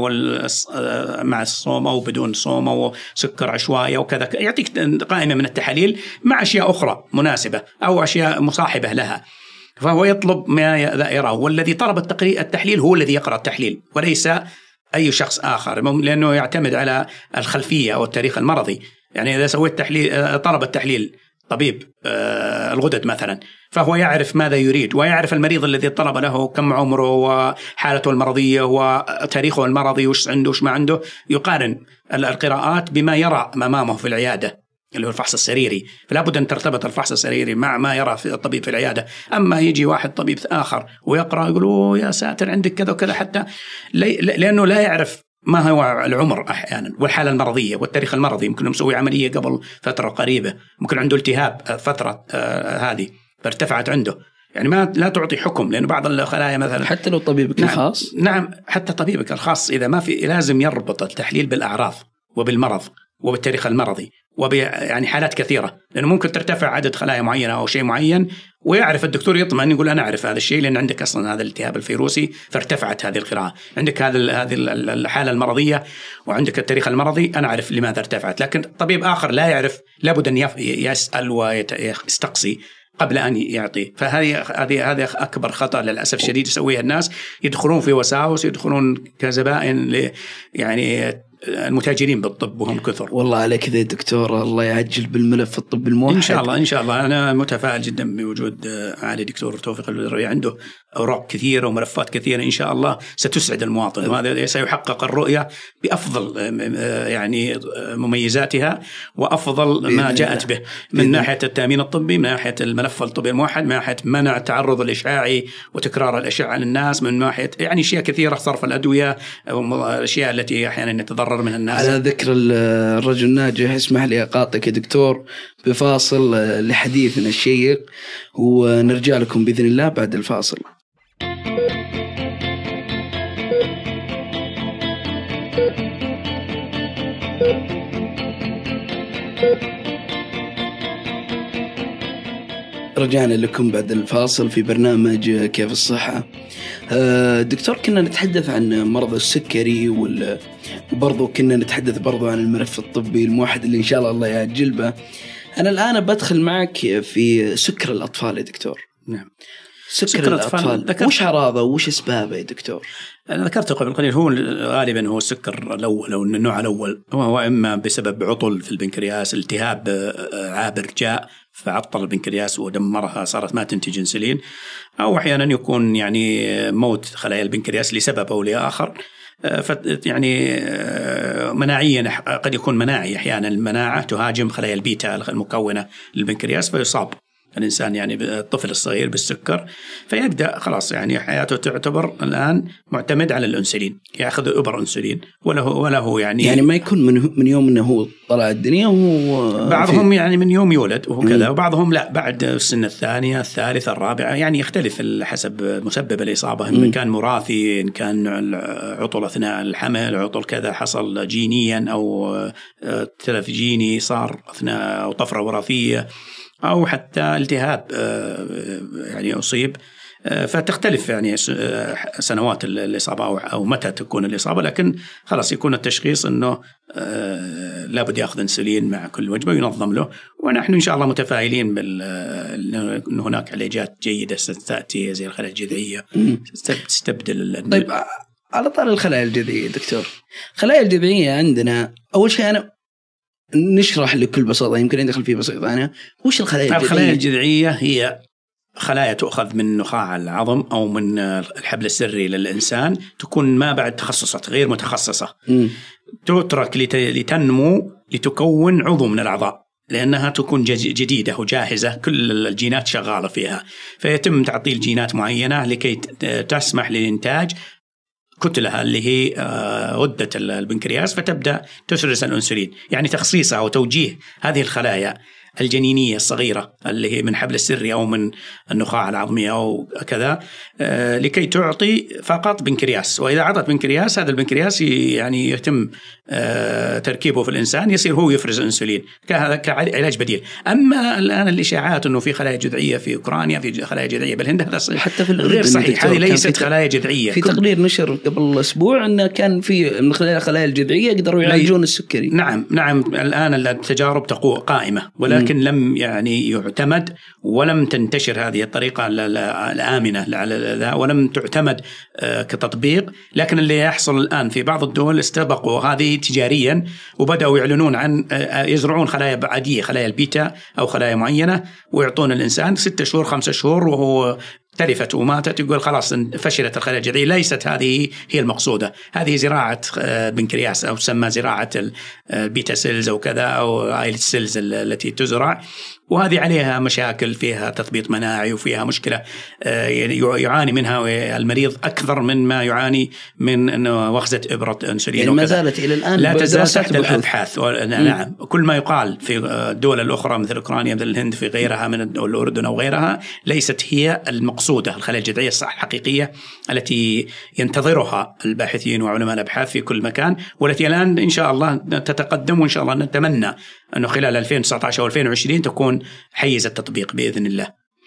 مع الصوم أو بدون صوم أو سكر عشوائي وكذا، يعطيك قائمة من التحاليل مع أشياء أخرى مناسبة أو أشياء مصاحبة لها. فهو يطلب ما يراه، والذي طلب التحليل هو الذي يقرأ التحليل وليس أي شخص آخر، لأنه يعتمد على الخلفية أو التاريخ المرضي. يعني إذا سويت تحليل، طلب التحليل طبيب الغدد مثلا، فهو يعرف ماذا يريد ويعرف المريض الذي طلب له كم عمره وحالته المرضية وتاريخه المرضي وش عنده وش ما عنده، يقارن القراءات بما يرى أمامه في العيادة اللي هو الفحص السريري. فلا بد أن ترتبط الفحص السريري مع ما يرى في الطبيب في العيادة. أما يجي واحد طبيب آخر ويقرأ يقول يا ساتر عندك كذا وكذا، حتى لأنه لا يعرف ما هو العمر أحيانا والحالة المرضية والتاريخ المرضي. ممكن مسوي عملية قبل فترة قريبة، ممكن عنده التهاب فترة آه هذه فارتفعت عنده. يعني ما لا تعطي حكم، لأن بعض الخلايا مثلا حتى لو طبيبك نعم الخاص نعم حتى طبيبك الخاص إذا ما في لازم يربط التحليل بالأعراض وبالمرض وبالتاريخ المرضي وب يعني حالات كثيرة، لأنه ممكن ترتفع عدد خلايا معينة أو شيء معين ويعرف الدكتور يطمئن يقول أنا أعرف هذا الشيء لأن عندك أصلا هذا الالتهاب الفيروسي فارتفعت هذه القراءة، عندك هذا هذه الحالة المرضية وعندك التاريخ المرضي أنا أعرف لماذا ارتفعت. لكن طبيب آخر لا يعرف، لابد أن يسأل ويستقصي قبل أن يعطي. فهذه هذه هذا أكبر خطأ للأسف الشديد يسويها الناس، يدخلون في وساوس، يدخلون كزبائن يعني المتاجرين بالطب وهم كثر. والله عليك ذا دكتور، الله يعجل بالملف الطب الموحد إن شاء الله. إن شاء الله أنا متفائل جدا بوجود معالي دكتور توفيق البدري، عنده أوراق كثيرة وملفات كثيرة إن شاء الله ستسعد المواطن، وهذا سيحقق الرؤية بأفضل يعني مميزاتها وأفضل ما جاءت به من ناحية التأمين الطبي، من ناحية الملف الطبي الموحد، من ناحية منع التعرض الإشعاعي وتكرار الأشعة للناس، من ناحية يعني أشياء كثيرة، صرف الأدوية، الأشياء التي أحيانا يتضرر من الناس. على ذكر الرجل الناجح اسمح لي أقاطعك يا دكتور بفاصل لحديثنا الشيق، ونرجع لكم بإذن الله بعد الفاصل. رجعنا لكم بعد الفاصل في برنامج كيف الصحة. دكتور كنا نتحدث عن مرض السكري، وبرضو كنا نتحدث برضو عن الملف الطبي الموحد اللي إن شاء الله الله يعجل به. أنا الآن بدخل معك في سكر الأطفال يا دكتور. نعم. سكر, سكر الأطفال, الأطفال. وش أعراضه وش أسبابه يا دكتور؟ أنا ذكرت قبل قليل هو غالبا هو السكر الأول أو النوع الأول، وهو إما بسبب عطل في البنكرياس، التهاب عابر جاء فعطل البنكرياس ودمرها صارت ما تنتج انسولين، أو أحيانا يكون يعني موت خلايا البنكرياس لسبب أو لآخر. يعني مناعيا قد يكون مناعي، أحيانا المناعة تهاجم خلايا البيتا المكونة للبنكرياس فيصاب الإنسان يعني الطفل الصغير بالسكر، فيبدأ خلاص يعني حياته تعتبر الآن معتمد على الأنسولين، يأخذ إبر أنسولين وله وله يعني يعني ما يكون من من يوم إنه هو طلع الدنيا. هو بعضهم يعني من يوم يولد وكذا، وبعضهم لا بعد السنة الثانية الثالثة الرابعة، يعني يختلف حسب مسبب الإصابة، إن كان وراثي، إن كان عطل أثناء الحمل، عطل كذا حصل جينيا أو تلف جيني صار أثناء أو طفرة وراثية، أو حتى التهاب يعني أصيب، فتختلف يعني سنوات الإصابة أو متى تكون الإصابة. لكن خلاص يكون التشخيص أنه لابد يأخذ انسولين مع كل وجبة وينظم له، ونحن إن شاء الله متفائلين بأن هناك علاجات جيدة ستأتي زي الخلايا الجذعية تستبدل. طيب على طار الخلايا الجذعية دكتور، الخلايا الجذعية عندنا أول شيء أنا نشرح لكل بساطة، يمكن ندخل فيه بسيطة. أنا وش الخلايا الجذعية؟ الخلايا الجذعية هي خلايا تؤخذ من نخاع العظم أو من الحبل السري للإنسان، تكون ما بعد تخصصات غير متخصصة، م. تترك لتنمو لتكون عضو من الأعضاء، لأنها تكون جديدة وجاهزة، كل الجينات شغالة فيها، فيتم تعطيل جينات معينة لكي تسمح لإنتاج كتلها اللي هي غدة البنكرياس، فتبدأ تفرز الأنسولين. يعني تخصيصها أو توجيه هذه الخلايا الجنينية الصغيرة اللي هي من حبل السري أو من النخاع العظمي أو كذا لكي تعطي فقط بنكرياس. وإذا عطت بنكرياس، هذا البنكرياس يعني يتم تركيبه في الإنسان، يصير هو يفرز أنسولين كهذا كعلاج بديل. أما الآن الإشاعات أنه في خلايا جذعية في أوكرانيا، في خلايا جذعية بالهند، هذا حتى في غير صحيح، هذه ليست خلايا جذعية. في تقرير نشر قبل أسبوع أنه كان في من خلال الخلايا الجذعية يقدروا يعالجون السكري. نعم نعم، الآن التجارب تقوى قائمة، ولا ولكن م. لم يعني يعتمد ولم تنتشر هذه الطريقة الآمنة ولم تعتمد كتطبيق. لكن اللي يحصل الآن في بعض الدول استبقوا هذه تجاريا وبدأوا يعلنون عن يزرعون خلايا عادية، خلايا البيتا أو خلايا معينة، ويعطون الإنسان ستة شهور خمسة شهور وهو تلفت وماتت، يقول خلاص فشلت الخلايا الجذعية. ليست هذه هي المقصودة، هذه زراعة بنكرياس أو تسمى زراعة البيتا سيلز أو كذا أو آيلت سيلز التي تزرع، وهذه عليها مشاكل، فيها تثبيط مناعي وفيها مشكلة يعاني منها المريض أكثر من ما يعاني من أنه وخزة إبرة أنسولين. يعني ما زالت إلى الآن لا تزال تحت الأبحاث. نعم، كل ما يقال في الدول الأخرى مثل أوكرانيا مثل الهند في غيرها من الأردن أو غيرها ليست هي المقصودة الخلايا الجذعية الصح حقيقية التي ينتظرها الباحثين وعلماء الأبحاث في كل مكان، والتي الآن إن شاء الله تتقدم، وإن شاء الله نتمنى أنه خلال ألفين وتسعة عشر وألفين وعشرين تكون حيز التطبيق بإذن الله.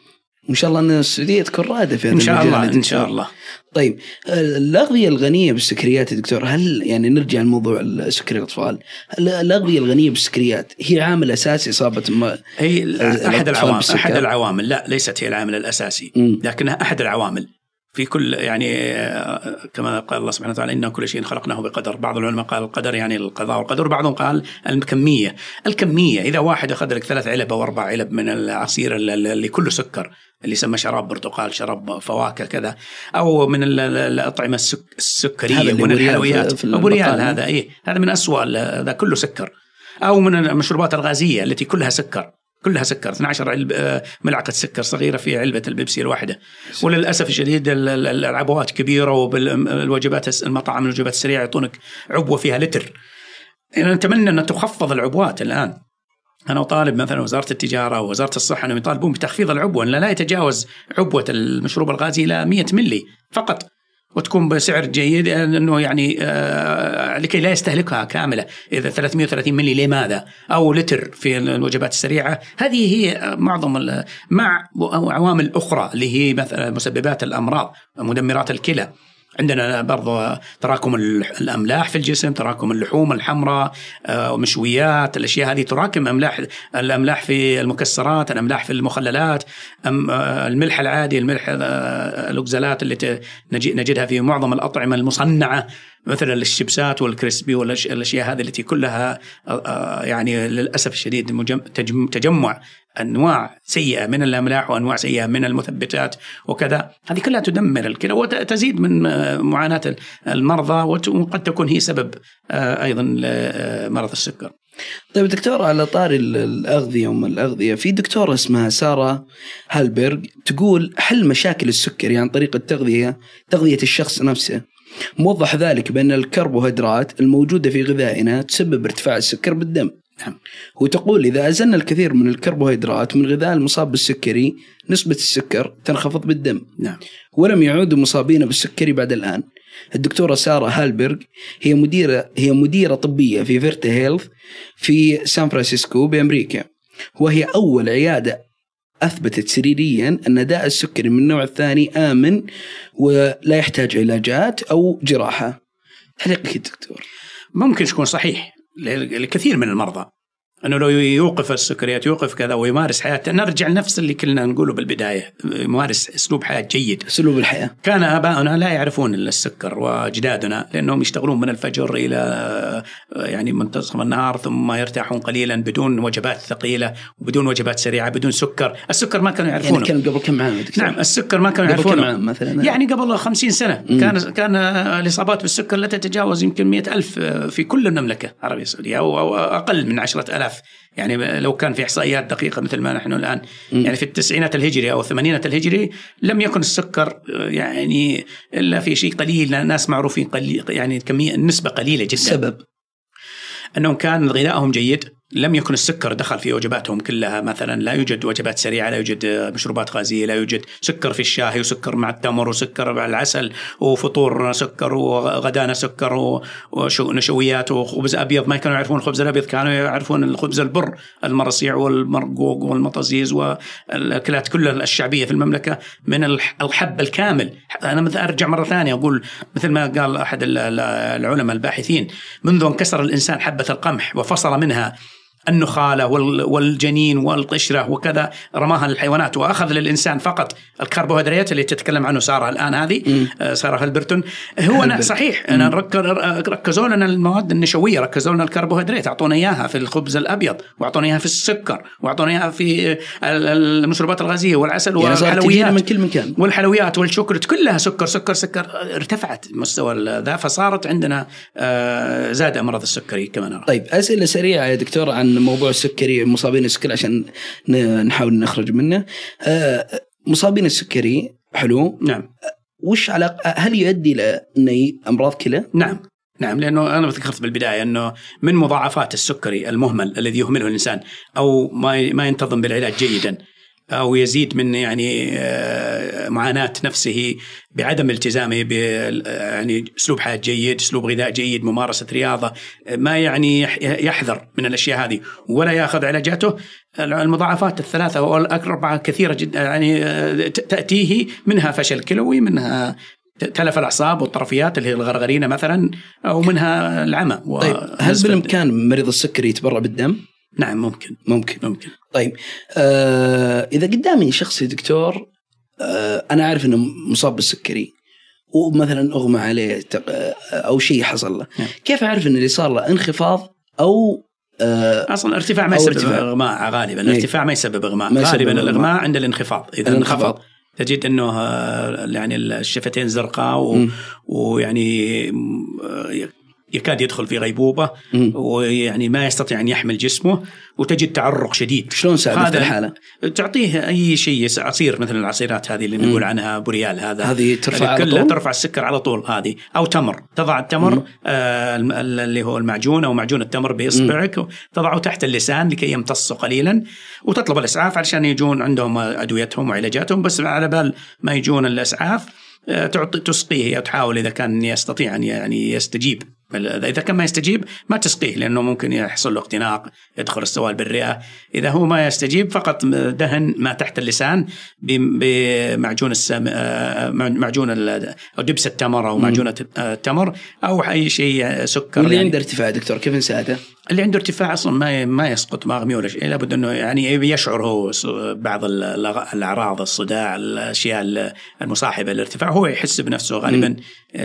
إن شاء الله أن السعودية تكون رائدة في هذا إن شاء الله. إن شاء الله. طيب الأغذية الغنية بالسكريات يا دكتور، هل يعني نرجع لموضوع السكري الأطفال، الأغذية الغنية بالسكريات هي عامل أساسي إصابة ما هي أحد العوامل أحد العوامل لا ليست هي العامل الأساسي م. لكنها أحد العوامل في كل، يعني كما قال الله سبحانه وتعالى إن كل شيء خلقناه بقدر. بعض العلماء قال القدر يعني القضاء والقدر، بعضهم قال الكمية. الكمية إذا واحد أخذ لك ثلاث علب أو أربع علب من العصير اللي كله سكر اللي يسمى شراب برتقال، شراب فواكه كذا، أو من الأطعمة السكرية ومن الحلويات، أبو ريال هذا إيه هذا من أسوأ، هذا كله سكر. أو من المشروبات الغازية التي كلها سكر، كلها سكر، اثنتي عشرة علب ملعقة سكر صغيرة في علبة البيبسي الواحدة. وللأسف الشديد العبوات كبيرة، وبالوجبات المطاعم الوجبات السريعة يعطونك عبوة فيها لتر. أنا نتمنى أن تخفض العبوات الآن. أنا طالب مثلا وزارة التجارة ووزارة الصحة أنهم يطالبون بتخفيض العبوة، أن لا يتجاوز عبوة المشروب الغازي إلى مئة ملي فقط، وتكون بسعر جيد، أنه يعني آه لكي لا يستهلكها كاملة. إذا ثلاثمئة وثلاثين ملي لماذا؟ أو لتر في الوجبات السريعة. هذه هي معظم مع عوامل أخرى اللي هي مثلا مسببات الأمراض، مدمرات الكلى. عندنا برضو تراكم الأملاح في الجسم، تراكم اللحوم الحمراء ومشويات، الأشياء هذه تراكم أملاح، الأملاح في المكسرات، الأملاح في المخللات، الملح العادي، الملح الأوكزالات اللي نجدها في معظم الأطعمة المصنعة مثل الشيبسات والكريسبي والأشياء هذه التي كلها يعني للأسف الشديد تجمع أنواع سيئة من الأملاح وأنواع سيئة من المثبتات وكذا. هذه كلها تدمر الكلى وتزيد من معاناة المرضى، وقد تكون هي سبب أيضا مرض السكر. طيب دكتور، على طاري الأغذية وما الأغذية، في دكتورة اسمها سارة هالبرغ تقول حل مشاكل السكري عن طريق التغذية، تغذية الشخص نفسه. موضح ذلك بأن الكربوهيدرات الموجودة في غذائنا تسبب ارتفاع السكر بالدم. نعم. وتقول إذا أزلنا الكثير من الكربوهيدرات من غذاء المصاب بالسكري نسبة السكر تنخفض بالدم. نعم. ولم يعودوا مصابين بالسكري بعد الآن. الدكتورة سارة هالبرغ هي مديرة هي مديرة طبية في فيرتا هيلث في سان فرانسيسكو بأمريكا، وهي أول عيادة أثبتت سريريا أن داء السكري من النوع الثاني آمن ولا يحتاج علاجات أو جراحة. تعليقك دكتور؟ ممكن يكون صحيح لكثير من المرضى أنه لو يوقف السكريات يوقف كذا ويمارس حياته، نرجع لنفس اللي كلنا نقوله بالبداية، يمارس أسلوب حياة جيد. أسلوب الحياة. كان آباؤنا لا يعرفون السكر وأجدادنا لأنهم يشتغلون من الفجر إلى يعني منتصف النهار، ثم يرتاحون قليلا بدون وجبات ثقيلة وبدون وجبات سريعة بدون سكر. السكر ما كانوا يعرفونه. يعني كان قبل كم عام؟ نعم، السكر ما كانوا يعرفونه. مثلا يعني قبل خمسين سنة مم. كان كان الإصابات بالسكر لا تتجاوز يمكن مئة ألف في كل المملكة العربية السعودية، أو أقل من عشرة ألاف. يعني لو كان في إحصائيات دقيقة مثل ما نحن الآن، يعني في التسعينات الهجري أو الثمانينات الهجري لم يكن السكر يعني إلا في شيء قليل، ناس معروفين قليل، يعني كمية النسبة قليلة جدا. السبب أنهم كان غذائهم جيد، لم يكن السكر دخل في وجباتهم كلها. مثلا لا يوجد وجبات سريعة، لا يوجد مشروبات غازية، لا يوجد سكر في الشاي وسكر مع التمر وسكر مع العسل، وفطور سكر وغدانا سكر ونشويات وخبز أبيض. ما كانوا يعرفون الخبز الأبيض، كانوا يعرفون الخبز البر المرصيع والمرقوق والمطازيز والأكلات كلها الشعبية في المملكة من الحب الكامل. أنا مثل أرجع مرة ثانية أقول مثل ما قال أحد العلماء الباحثين، منذ انكسر الإنسان حبة القمح وفصل منها النخالة والجنين والقشرة وكذا رماها للحيوانات وأخذ للإنسان فقط الكربوهيدرات اللي تتكلم عنه سارة الآن هذه سارة هلبرتون. هو أنا صحيح أنا ركزوا لنا المواد النشوية، ركزوا لنا الكربوهيدرات، أعطونا إياها في الخبز الأبيض وأعطونا إياها في السكر وأعطونا إياها في المشروبات الغازية والعسل والحلويات من كل مكان والحلويات والشوكولات كلها سكر سكر سكر. ارتفعت مستوى ذا فصارت عندنا زاد أمراض السكري كمان. طيب أسئلة سريعة يا دكتور عن موضوع السكري، مصابين السكري عشان نحاول نخرج منه. مصابين السكري حلو نعم، وش علاقة، هل يؤدي لأني أمراض كلى؟ نعم نعم، لأنه أنا ذكرت بالبداية أنه من مضاعفات السكري المهمل الذي يهمله الإنسان أو ما ما ينتظم بالعلاج جيدا أو يزيد من يعني معاناة نفسه بعدم التزامه ب يعني أسلوب حياة جيد، أسلوب غذاء جيد، ممارسة رياضة، ما يعني يحذر من الأشياء هذه ولا يأخذ علاجاته. المضاعفات الثلاثة أو الأربعة كثيرة جدا يعني تأتيه، منها فشل كلوي، منها تلف الأعصاب والطرفيات اللي هي الغرغرينة مثلا، أو منها العمى. طيب هل بالإمكان مريض السكري يتبرع بالدم؟ نعم ممكن ممكن ممكن. طيب آه إذا قدامي شخص يا دكتور آه أنا عارف إنه مصاب بالسكري ومثلا أغمى عليه أو شيء حصل له، نعم. كيف أعرف إن اللي صار له انخفاض أو آه أصلا ارتفاع ما يسبب إغماء؟ غالبا الارتفاع ما يسبب إغماء، غالبا الإغماء عند الانخفاض. إذا انخفض تجد أنه يعني الشفتين زرقاء ويعني يكاد يدخل في غيبوبة م. ويعني ما يستطيع أن يحمل جسمه، وتجد تعرق شديد. شلون ساعد الحالة؟ تعطيه أي شيء، عصير مثل العصيرات هذه اللي نقول عنها بوريال، هذا هذه ترفع كلها ترفع السكر على طول هذه، أو تمر، تضع التمر آه اللي هو المعجون أو معجون التمر بإصبعك م. تضعه تحت اللسان لكي يمتص قليلا، وتطلب الإسعاف علشان يجون عندهم أدويتهم وعلاجاتهم. بس على بال ما يجون الإسعاف تعطي تسقيه، تحاول إذا كان يستطيع أن يعني يستجيب. إذا كان ما يستجيب ما تسقيه، لأنه ممكن يحصل له اختناق، يدخل السوائل بالرئة. إذا هو ما يستجيب فقط دهن ما تحت اللسان بمعجون السم معجون أو دبس التمر أو معجونة التمر أو أي شيء سكر. واللي يعني عنده ارتفاع دكتور كيف نساعده؟ اللي عنده ارتفاع أصلا ما ما يسقط مغمي ولا شيء، لابد إنه يعني يشعر هو بعض الأعراض، الصداع، الأشياء المصاحبة للارتفاع، هو يحس بنفسه غالبا.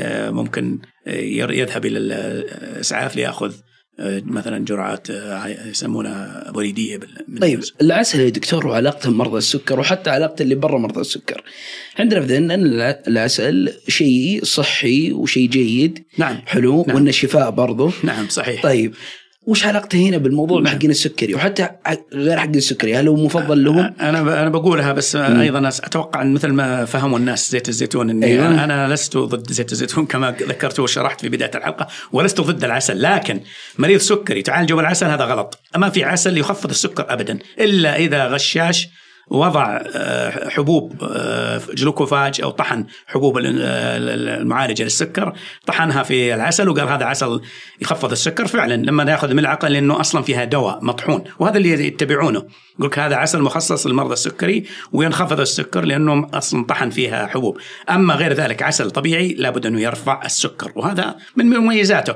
ممكن يذهب إلى الإسعاف ليأخذ مثلا جرعات يسمونها وريدية. طيب العسل يا دكتور وعلاقته بمرضى السكر وحتى علاقته اللي برا مرضى السكر، عندنا في ذهننا أن العسل شيء صحي وشيء جيد، نعم حلو، نعم. وأنه شفاء برضه، نعم صحيح. طيب وش علاقته هنا بالموضوع حقين السكري وحتى غير حق السكري؟ هل هو مفضل لهم؟ أنا أنا بقولها بس م. أيضا أتوقع أن مثل ما فهموا الناس زيت الزيتون إني أيوة. أنا لست ضد زيت الزيتون كما ذكرت وشرحت في بداية الحلقة، ولست ضد العسل، لكن مريض سكري تعالجوا بالعسل هذا غلط. ما في عسل يخفض السكر أبدا إلا إذا غشاش وضع حبوب جلوكوفاج أو طحن حبوب المعالجة للسكر، طحنها في العسل وقال هذا عسل يخفض السكر. فعلا لما نأخذ ملعقة لأنه أصلا فيها دواء مطحون، وهذا اللي يتبعونه، يقولك هذا عسل مخصص للمرضى السكري وينخفض السكر لأنه أصلا طحن فيها حبوب. أما غير ذلك عسل طبيعي لابد أنه يرفع السكر، وهذا من مميزاته.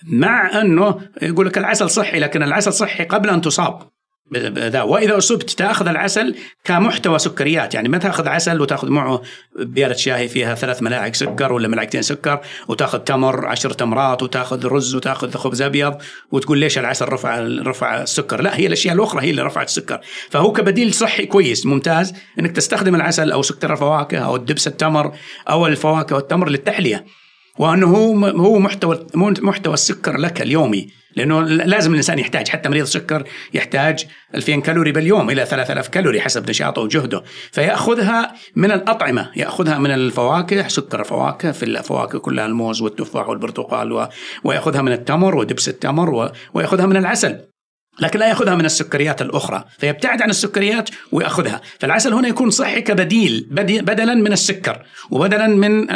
مع أنه يقولك العسل صحي، لكن العسل صحي قبل أن تصاب ذا، وإذا أصبت تأخذ العسل كمحتوى سكريات، يعني ما تأخذ عسل وتأخذ معه بيالة شاي فيها ثلاث ملاعق سكر ولا ملعقتين سكر، وتأخذ تمر عشر تمرات، وتأخذ رز، وتأخذ خبز أبيض، وتقول ليش العسل رفع رفع السكر. لا، هي الأشياء الأخرى هي اللي رفعت السكر. فهو كبديل صحي كويس ممتاز إنك تستخدم العسل أو سكر الفواكه أو الدبس التمر أو الفواكه والتمر للتحلية، وأنه هو هو محتوى محتوى السكر لك اليومي، لأنه لازم الإنسان يحتاج، حتى مريض السكر يحتاج ألفين كالوري باليوم إلى ثلاثة آلاف كالوري حسب نشاطه وجهده، فيأخذها من الأطعمة، يأخذها من الفواكه، سكر الفواكه في الفواكه كلها، الموز والتفاح والبرتقال، و... ويأخذها من التمر ودبس التمر، و... ويأخذها من العسل، لكن لا يأخذها من السكريات الأخرى، فيبتعد عن السكريات ويأخذها. فالعسل هنا يكون صحي كبديل، بدلا من السكر وبدلا من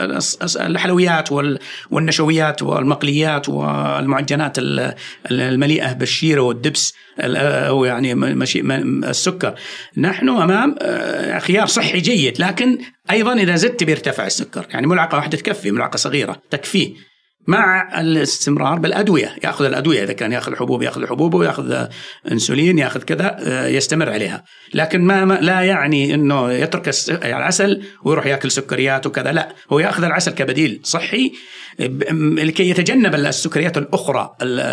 الحلويات والنشويات والمقليات والمعجنات المليئة بالشيرة والدبس أو يعني مشي السكر. نحن أمام خيار صحي جيد، لكن أيضا إذا زدت بيرتفع السكر، يعني ملعقة واحدة تكفي، ملعقة صغيرة تكفيه مع الاستمرار بالأدوية، يأخذ الأدوية إذا كان يأخذ حبوب يأخذ حبوب ويأخذ أنسولين يأخذ كذا يستمر عليها. لكن ما, ما لا يعني إنه يترك العسل ويروح يأكل سكريات وكذا، لا، هو يأخذ العسل كبديل صحي لكي يتجنب السكريات الأخرى،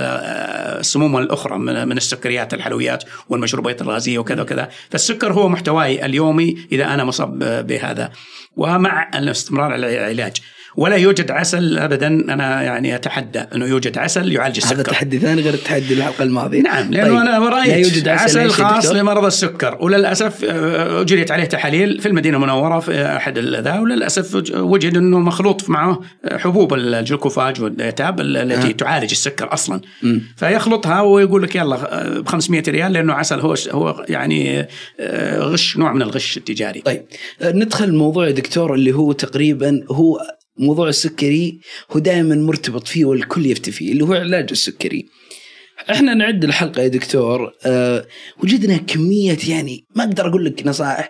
السموم الأخرى من السكريات، الحلويات والمشروبات الغازية وكذا وكذا. فالسكر هو محتواي اليومي إذا أنا مصاب بهذا، ومع الاستمرار على العلاج. ولا يوجد عسل أبدا، أنا يعني أتحدى أنه يوجد عسل يعالج السكر. هذا تحدي ثاني غير التحدي الحلقة الماضية. نعم، لأنه طيب. أنا رأيت عسل, عسل خاص لمرضى السكر، وللأسف أجريت عليه تحاليل في المدينة المنورة في أحد ذا، وللأسف وجد أنه مخلوط معه حبوب الجلوكوفاج والديتاب التي آه. تعالج السكر أصلا. م. فيخلطها ويقول لك يلا بخمسمائة ريال، لأنه عسل هو هو يعني غش، نوع من الغش التجاري. طيب ندخل الموضوع دكتور اللي هو تقريبا هو موضوع السكري، هو دائما مرتبط فيه والكل يفتي فيه، اللي هو علاج السكري. احنا نعد الحلقة يا دكتور، أه وجدنا كمية، يعني ما اقدر اقول لك نصائح،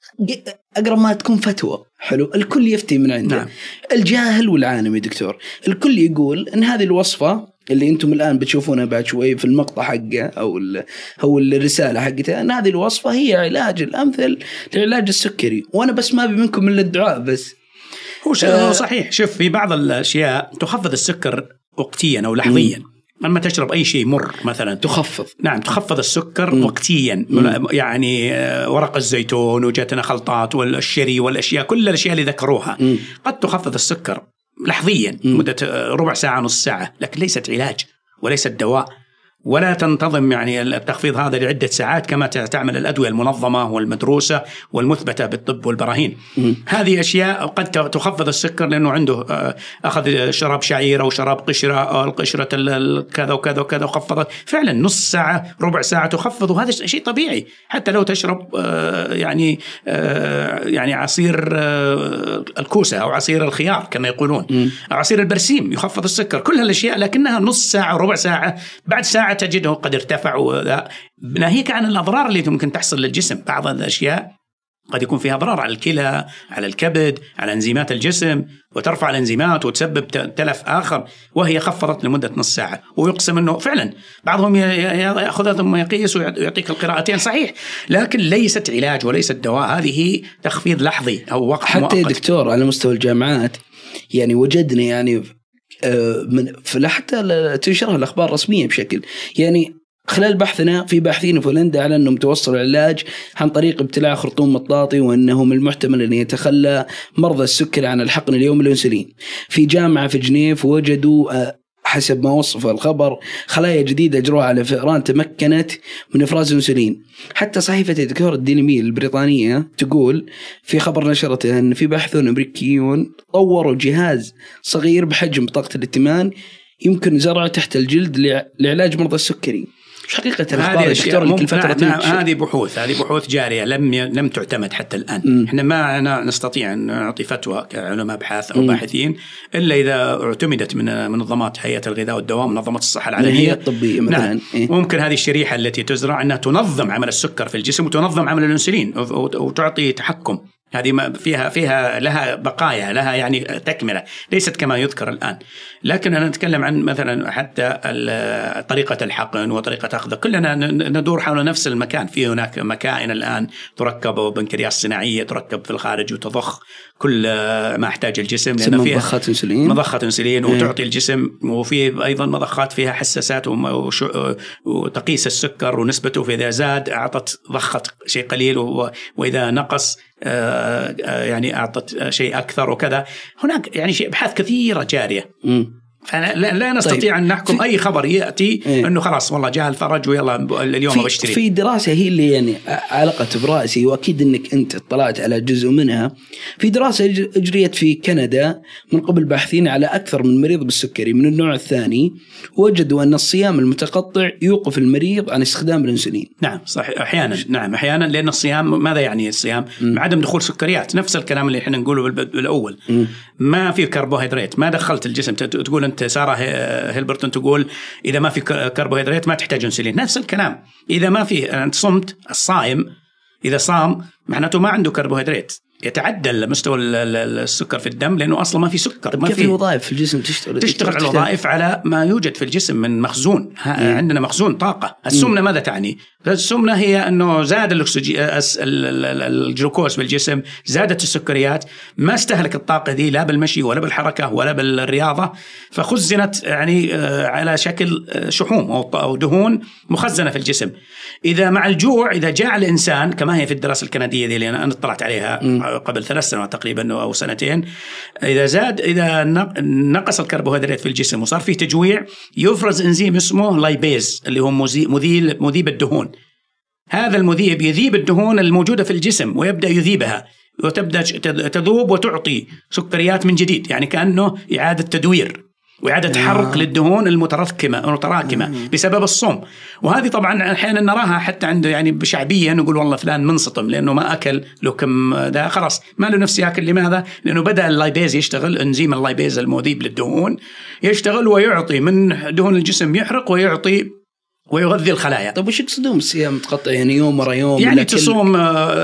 اقرب ما تكون فتوى. حلو، الكل يفتي من عنده. نعم. الجاهل والعالم يا دكتور، الكل يقول ان هذه الوصفة اللي انتم الان بتشوفونها بعد شوي في المقطع حقه او او الرسالة حقتها، ان هذه الوصفة هي علاج الامثل لعلاج السكري، وانا بس ما ابي منكم الا الدعاء بس. هو أه صحيح. شوف، في بعض الأشياء تخفض السكر وقتيا أو لحظيا. لما تشرب أي شيء مر مثلا تخفض، نعم تخفض السكر مم. وقتيا. مم. يعني ورق الزيتون وجاتنا خلطات والشري والأشياء، كل الأشياء اللي ذكروها مم. قد تخفض السكر لحظيا مم. مدة ربع ساعة نص ساعة، لكن ليست علاج وليست دواء، ولا تنتظم يعني التخفيض هذا لعدة ساعات كما تعمل الأدوية المنظمة والمدروسة والمثبتة بالطب والبراهين. م. هذه أشياء قد تخفض السكر، لأنه عنده أخذ شراب شعير أو شراب قشرة أو القشرة كذا وكذا وكذا وخفضت فعلا نص ساعة ربع ساعة تخفض، وهذا شيء طبيعي. حتى لو تشرب يعني يعني عصير الكوسة أو عصير الخيار كما يقولون، م. عصير البرسيم يخفض السكر، كل هالأشياء، لكنها نص ساعة ربع ساعة، بعد ساعة تجده قد ارتفع. ناهيك عن الأضرار اللي ممكن تحصل للجسم. بعض الأشياء قد يكون فيها أضرار على الكلى، على الكبد، على انزيمات الجسم، وترفع الانزيمات وتسبب تلف آخر، وهي خفضت لمدة نص ساعة. ويقسم أنه فعلا بعضهم يأخذها ثم يقيس ويعطيك القراءتين، صحيح، لكن ليست علاج وليست دواء، هذه تخفيض لحظي أو وقت حتى مؤقت. دكتور على مستوى الجامعات يعني وجدنا يعني من حتى تنشرها الأخبار الرسمية بشكل، يعني خلال بحثنا في باحثين في هولندا على أنهم توصلوا العلاج عن طريق ابتلاع خرطوم مطاطي، وأنهم المحتمل أن يتخلى مرضى السكر عن الحقن اليومي الأنسولين. في جامعة في جنيف وجدوا حسب ما وصف الخبر خلايا جديدة أجروها على فئران تمكنت من إفراز الأنسولين. حتى صحيفة الدكتور الديلي ميل البريطانية تقول في خبر نشرته أن في باحثون أمريكيون طوروا جهاز صغير بحجم بطاقة الائتمان يمكن زرعه تحت الجلد لعلاج مرضى السكري. مش حقيقة الأخبار دكتور اللي كل فترة نعم هذه بحوث هذه بحوث جارية لم لم تعتمد حتى الآن. م. إحنا ما نستطيع أن نعطي فتوى كعلماء أبحاث أو م. باحثين إلا إذا اعتمدت من منظمات هيئة الغذاء والدواء ومنظمة الصحة العالمية الطبية مثلا. نعم. إيه؟ ممكن هذه الشريحة التي تزرع أنها تنظم عمل السكر في الجسم وتنظم عمل الأنسولين وتعطي تحكم. هذه فيها فيها لها بقايا، لها يعني تكملة، ليست كما يذكر الآن. لكن أنا نتكلم عن مثلا حتى طريقة الحقن وطريقة أخذ، كلنا ندور حول نفس المكان. في هناك مكائن الآن تركب بنكرياس صناعية تركب في الخارج وتضخ كل ما احتاج الجسم، لأن فيها مضخات انسولين مضخات انسولين وتعطي الجسم، وفي أيضا مضخات فيها حساسات وتقيس السكر ونسبته، فإذا زاد أعطت ضخت شيء قليل وإذا نقص يعني أعطت شيء أكثر وكذا. هناك يعني شيء أبحاث كثيرة جارية. م. فلا لا نستطيع طيب. أن نحكم أي خبر يأتي إيه؟ أنه خلاص والله جاء الفرج ويلا اليوم في بشتري. في دراسة هي اللي يعني علقت برأسي، وأكيد أنك أنت اطلعت على جزء منها. في دراسة أجريت في كندا من قبل باحثين على أكثر من مريض بالسكري من النوع الثاني، وجدوا أن الصيام المتقطع يوقف المريض عن استخدام الأنسولين. نعم صحيح أحيانا، نعم أحيانا، لأن الصيام ماذا يعني الصيام؟ م. عدم دخول سكريات، نفس الكلام اللي إحنا نقوله بالأول. م. ما في كربوهيدرات، ما دخلت الجسم. تقول أنت سارة هيلبرتون تقول إذا ما في كربوهيدرات ما تحتاج أنسولين، نفس الكلام. إذا ما في أنت صمت، الصائم إذا صام معناته ما عنده كربوهيدرات، يتعدى مستوى السكر في الدم، لأنه أصلا ما في سكر. ما كيف في الوظائف في الجسم تشتغل تشتغل على الوظائف على ما يوجد في الجسم من مخزون. عندنا مخزون طاقة. السمنة ماذا تعني؟ السمنة هي أنه زاد الجلوكوز في الجسم، زادت السكريات، ما استهلك الطاقة دي لا بالمشي ولا بالحركة ولا بالرياضة، فخزنت يعني على شكل شحوم أو دهون مخزنة في الجسم. إذا مع الجوع إذا جاع الإنسان، كما هي في الدراسة الكندية دي اللي أنا اطلعت عليها م. قبل ثلاث سنوات تقريبا أو سنتين، إذا زاد إذا نقص الكربوهيدرات في الجسم وصار فيه تجويع، يفرز إنزيم اسمه لايبيز اللي هو مذيب مذيب الدهون. هذا المذيب يذيب الدهون الموجودة في الجسم ويبدأ يذيبها وتبدأ تذوب وتعطي سكريات من جديد، يعني كأنه إعادة تدوير وإعادة حرق للدهون المتراكمة المتراكمة بسبب الصوم. وهذه طبعا أحيانا نراها حتى عنده يعني شعبيا، نقول والله فلان منصطم لأنه ما أكل لو كم ده خلاص ما له نفس يأكل. لماذا؟ لأنه بدأ اللايبيز يشتغل، إنزيم اللايبيز المذيب للدهون يشتغل ويعطي من دهون الجسم، يحرق ويعطي ويغذي الخلايا. طيب وش يقصدون صيام متقطع؟ يعني يوم ورا يوم يعني تصوم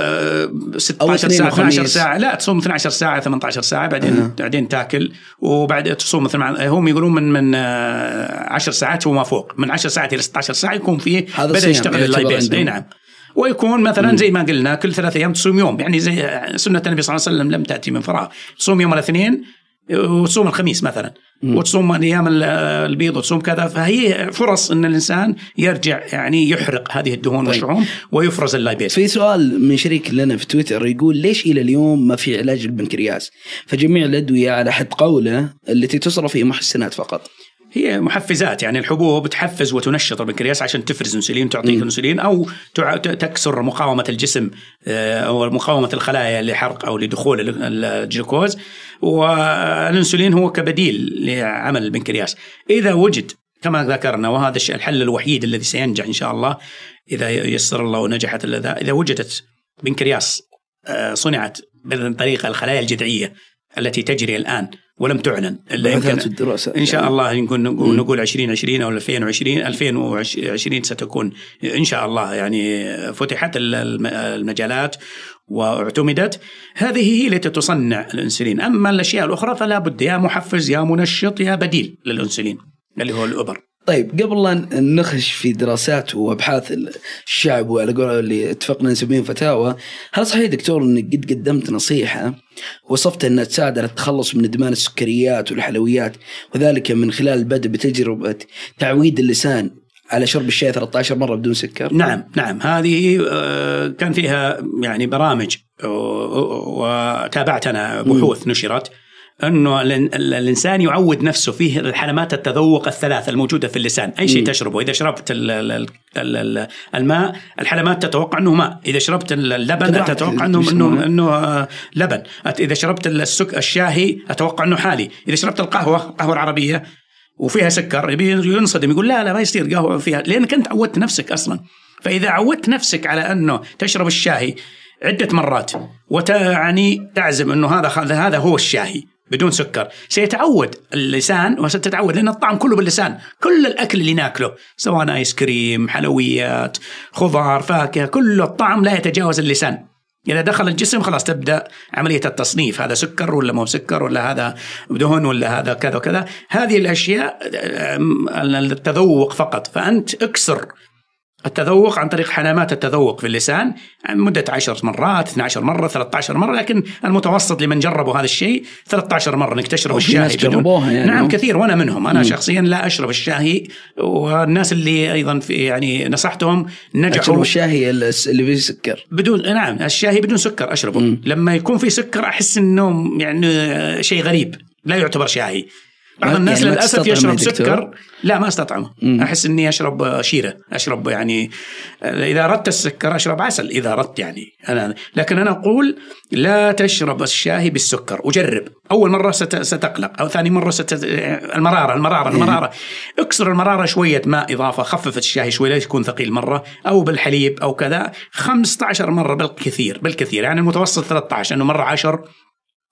ستة عشر ساعة اثنا عشر ساعة، لا تصوم اثنا عشر ساعة ثمانية عشر ساعة بعدين أه. بعدين تاكل وبعد تصوم مثل هم يقولون من من عشر ساعات وما فوق، من عشر ساعات إلى ستة عشر ساعة يكون فيه بدأ يشتغل اللايبيز. أي نعم. ويكون مثلا زي ما قلنا كل ثلاثة أيام تصوم يوم، يعني زي سنة النبي صلى الله عليه وسلم لم تأتي من فراغ، تصوم يوم الاثنين وتصوم الخميس مثلا م. وتصوم أيام البيض وتصوم كذا. فهي فرص أن الإنسان يرجع يعني يحرق هذه الدهون طيب. والشحوم ويفرز اللايبيز. في سؤال من شريك لنا في تويتر يقول ليش إلى اليوم ما في علاج البنكرياس؟ فجميع الأدوية على حد قوله التي تصرف هي محسنات فقط. هي محفزات، يعني الحبوب تحفز وتنشط البنكرياس عشان تفرز انسولين، تعطيك انسولين او تكسر مقاومه الجسم او مقاومه الخلايا لحرق او لدخول الجلوكوز. والانسولين هو كبديل لعمل البنكرياس. اذا وجد كما ذكرنا، وهذا الشيء الحل الوحيد الذي سينجح ان شاء الله اذا يسر الله ونجحت اللذا، اذا وجدت بنكرياس صنعت بطريقه الخلايا الجذعيه التي تجري الآن ولم تعلن إلا يمكن إن شاء الله نقول نقول عشرين عشرين أو ألفين وعشرين ألفين وعشرين ستكون إن شاء الله يعني فتحت المجالات واعتمدت. هذه هي التي تصنع الأنسولين. أما الأشياء الأخرى فلا بد يا محفز يا منشط يا بديل للأنسولين اللي هو الأبر. طيب قبل لا نخش في دراسات وابحاث الشعب وعلى قولة اللي اتفقنا نسميهم فتاوى، هل صحيح دكتور انك قد قدمت نصيحة وصفت انها تساعد على التخلص من ادمان السكريات والحلويات، وذلك من خلال البدء بتجربة تعويد اللسان على شرب الشاي ثلاثة عشر مرة بدون سكر؟ نعم نعم، هذه كان فيها يعني برامج وتابعت أنا بحوث نشرت أنه الإنسان يعود نفسه فيه الحلمات التذوق الثلاث الموجودة في اللسان. أي شيء تشربه، إذا شربت الماء الحلمات تتوقع أنه ماء، إذا شربت اللبن تتوقع أنه أنه أنه لبن، إذا شربت السك الشاهي أتوقع أنه حالي، إذا شربت القهوة قهوة عربية وفيها سكر ينصدم يقول لا لا ما يصير قهوة فيها، لأنك أنت عودت نفسك أصلا. فإذا عودت نفسك على أنه تشرب الشاهي عدة مرات وتعني تعزم أنه هذا هذا هو الشاهي بدون سكر، سيتعود اللسان وستتعود، لأن الطعم كله باللسان. كل الأكل اللي ناكله سواء آيس كريم حلويات خضار فاكهة كل الطعم لا يتجاوز اللسان. إذا دخل الجسم خلاص تبدأ عملية التصنيف، هذا سكر ولا مو سكر، ولا هذا دهن ولا هذا كذا وكذا. هذه الأشياء التذوق فقط. فأنت اكسر التذوق عن طريق حلمات التذوق في اللسان مدة عشر مرات اثنا عشر مرة ثلاثة عشر مرة، لكن المتوسط لمن جربوا هذا الشيء ثلاثة عشر مرة انك تشرب الشاي بدون يعني. نعم كثير، وانا منهم. انا م. شخصيا لا اشرب الشاي، والناس اللي ايضا في يعني نصحتهم نجحوا. الشاي اللي فيه سكر بدون، نعم الشاي بدون سكر اشربه. م. لما يكون في سكر احس انه يعني شيء غريب لا يعتبر شاي. بعض الناس يعني للأسف يشرب سكر، لا ما استطعمه. مم. أحس إني أشرب شيرة، أشرب يعني إذا أردت السكر أشرب عسل إذا أردت يعني أنا. لكن أنا أقول لا تشرب الشاي بالسكر، وجرب. أول مرة ست... ستقلق، أو ثاني مرة ست... المرارة المرارة المرارة اكسر المرارة شوية ماء إضافة، خفف الشاي شوي لا يكون ثقيل مرة، أو بالحليب أو كذا خمسة عشر مرة بالكثير بالكثير، يعني المتوسط ثلاثة عشر، أنه مرة عشر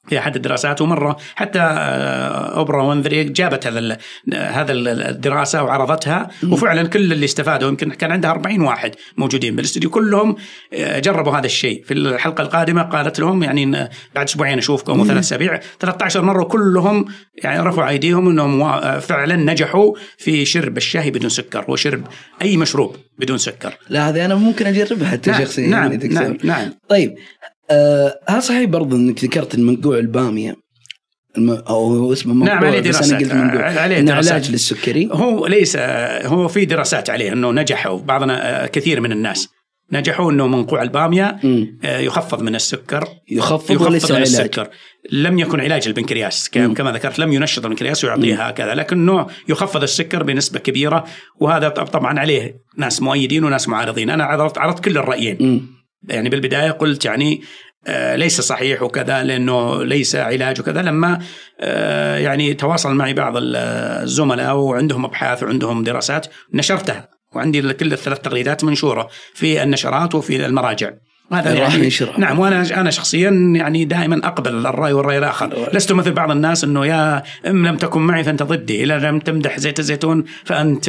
في أحد الدراسات، ومرة حتى أوبرا وينفري جابت هذا هذا الدراسة وعرضتها، وفعلا كل اللي استفادوا يمكن كان عندها أربعين واحد موجودين بالاستوديو كلهم جربوا هذا الشيء. في الحلقة القادمة قالت لهم يعني بعد أسبوعين أشوفكم وثلاث أسابيع ثلاثة عشر مرة كلهم يعني رفعوا أيديهم أنهم فعلا نجحوا في شرب الشاي بدون سكر وشرب أي مشروب بدون سكر. لا هذه أنا ممكن أجربها حتى نعم شخصيا. نعم, يعني نعم نعم. طيب آه هل صحيح برضو أنك ذكرت المنقوع البامية الم... أو اسمه منقوع؟ نعم عليه دراسات عليه دراسات علاج للسكري. هو ليس هو في دراسات عليه أنه نجحوا بعضنا كثير من الناس نجحوا أنه منقوع البامية م. يخفض من السكر يخفض, يخفض من السكر. لم يكن علاج البنكرياس كما ذكرت، لم ينشط البنكرياس ويعطيها هكذا، لكنه يخفض السكر بنسبة كبيرة. وهذا طبعا عليه ناس مؤيدين وناس معارضين. أنا عرضت عرضت كل الرأيين م. يعني بالبداية قلت يعني آه ليس صحيح وكذا لأنه ليس علاج وكذا. لما آه يعني تواصل معي بعض الزملاء وعندهم أبحاث وعندهم دراسات نشرتها، وعندي كل الثلاث تغريدات منشورة في النشرات وفي المراجع. هذا يعني نعم. وأنا أنا شخصيا يعني دائما أقبل الرأي والرأي الآخر. لست مثل بعض الناس إنه يا إن لم تكن معي فأنت ضدي، إذا لم تمدح زيت الزيتون فأنت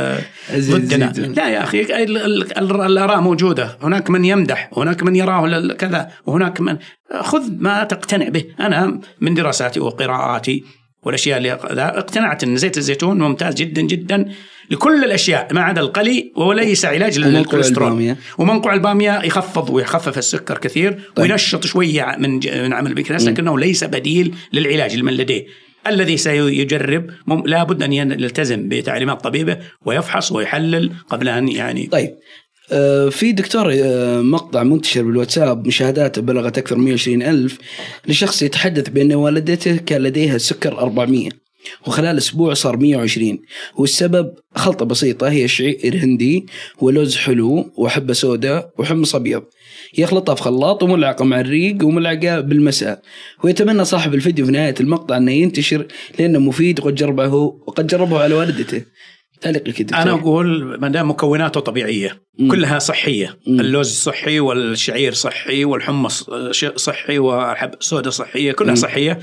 ضدنا. لا يا أخي الآراء موجودة، هناك من يمدح هناك من يراه كذا وهناك من خذ ما تقتنع به. أنا من دراساتي وقراءاتي والأشياء اللي اقتنعت أن زيت الزيتون ممتاز جدا جدا لكل الأشياء ما عدا القلي، وليس علاج للكوليسترول. ومنقوع البامية يخفض ويخفف السكر كثير طيب. وينشط شوية من من عمل البنكرياس، لكنه ليس بديل للعلاج من لديه. الذي سيجرب لابد أن يلتزم بتعليمات طبيبه ويفحص ويحلل قبل أن يعني. طيب في دكتور مقطع منتشر بالواتساب مشاهداته بلغت أكثر من مئة وعشرين ألف لشخص يتحدث بأن والدته كان لديها السكر أربعمئة وخلال أسبوع صار مئة وعشرين، والسبب خلطة بسيطة هي شعير هندي ولوز حلو وحبة سوداء وحمص أبيض، يخلطها في خلاط وملعقة مع الريق وملعقة بالمساء. ويتمنى صاحب الفيديو في نهاية المقطع أنه ينتشر لأنه مفيد وقد جربه وقد جربه على والدته. أنا أقول ما دام مكوناته طبيعية م. كلها صحية م. اللوز صحي والشعير صحي والحمص صحي والحب سوداء صحية كلها م. صحية،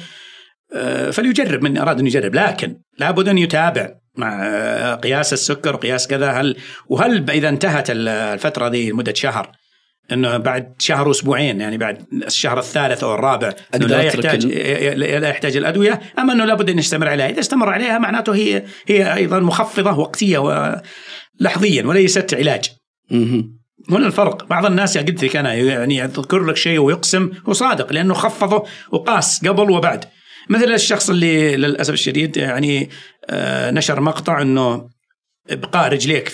فليجرب من أراد أن يجرب، لكن لابد أن يتابع مع قياس السكر وقياس كذا. هل وهل إذا انتهت الفترة دي مدة شهر إنه بعد شهر وأسبوعين يعني بعد الشهر الثالث أو الرابع لا يحتاج لا يحتاج الأدوية، أما إنه لابد أن يستمر عليها. إذا استمر عليها معناته هي هي أيضا مخفضة وقتية ولحظيا وليست علاج. هنا الفرق. بعض الناس قلت لك أنا يعني يذكر لك شيء ويقسم وصادق لأنه خفضه وقاس قبل وبعد. مثل الشخص اللي للأسف الشديد يعني نشر مقطع إنه إبقاء رجليك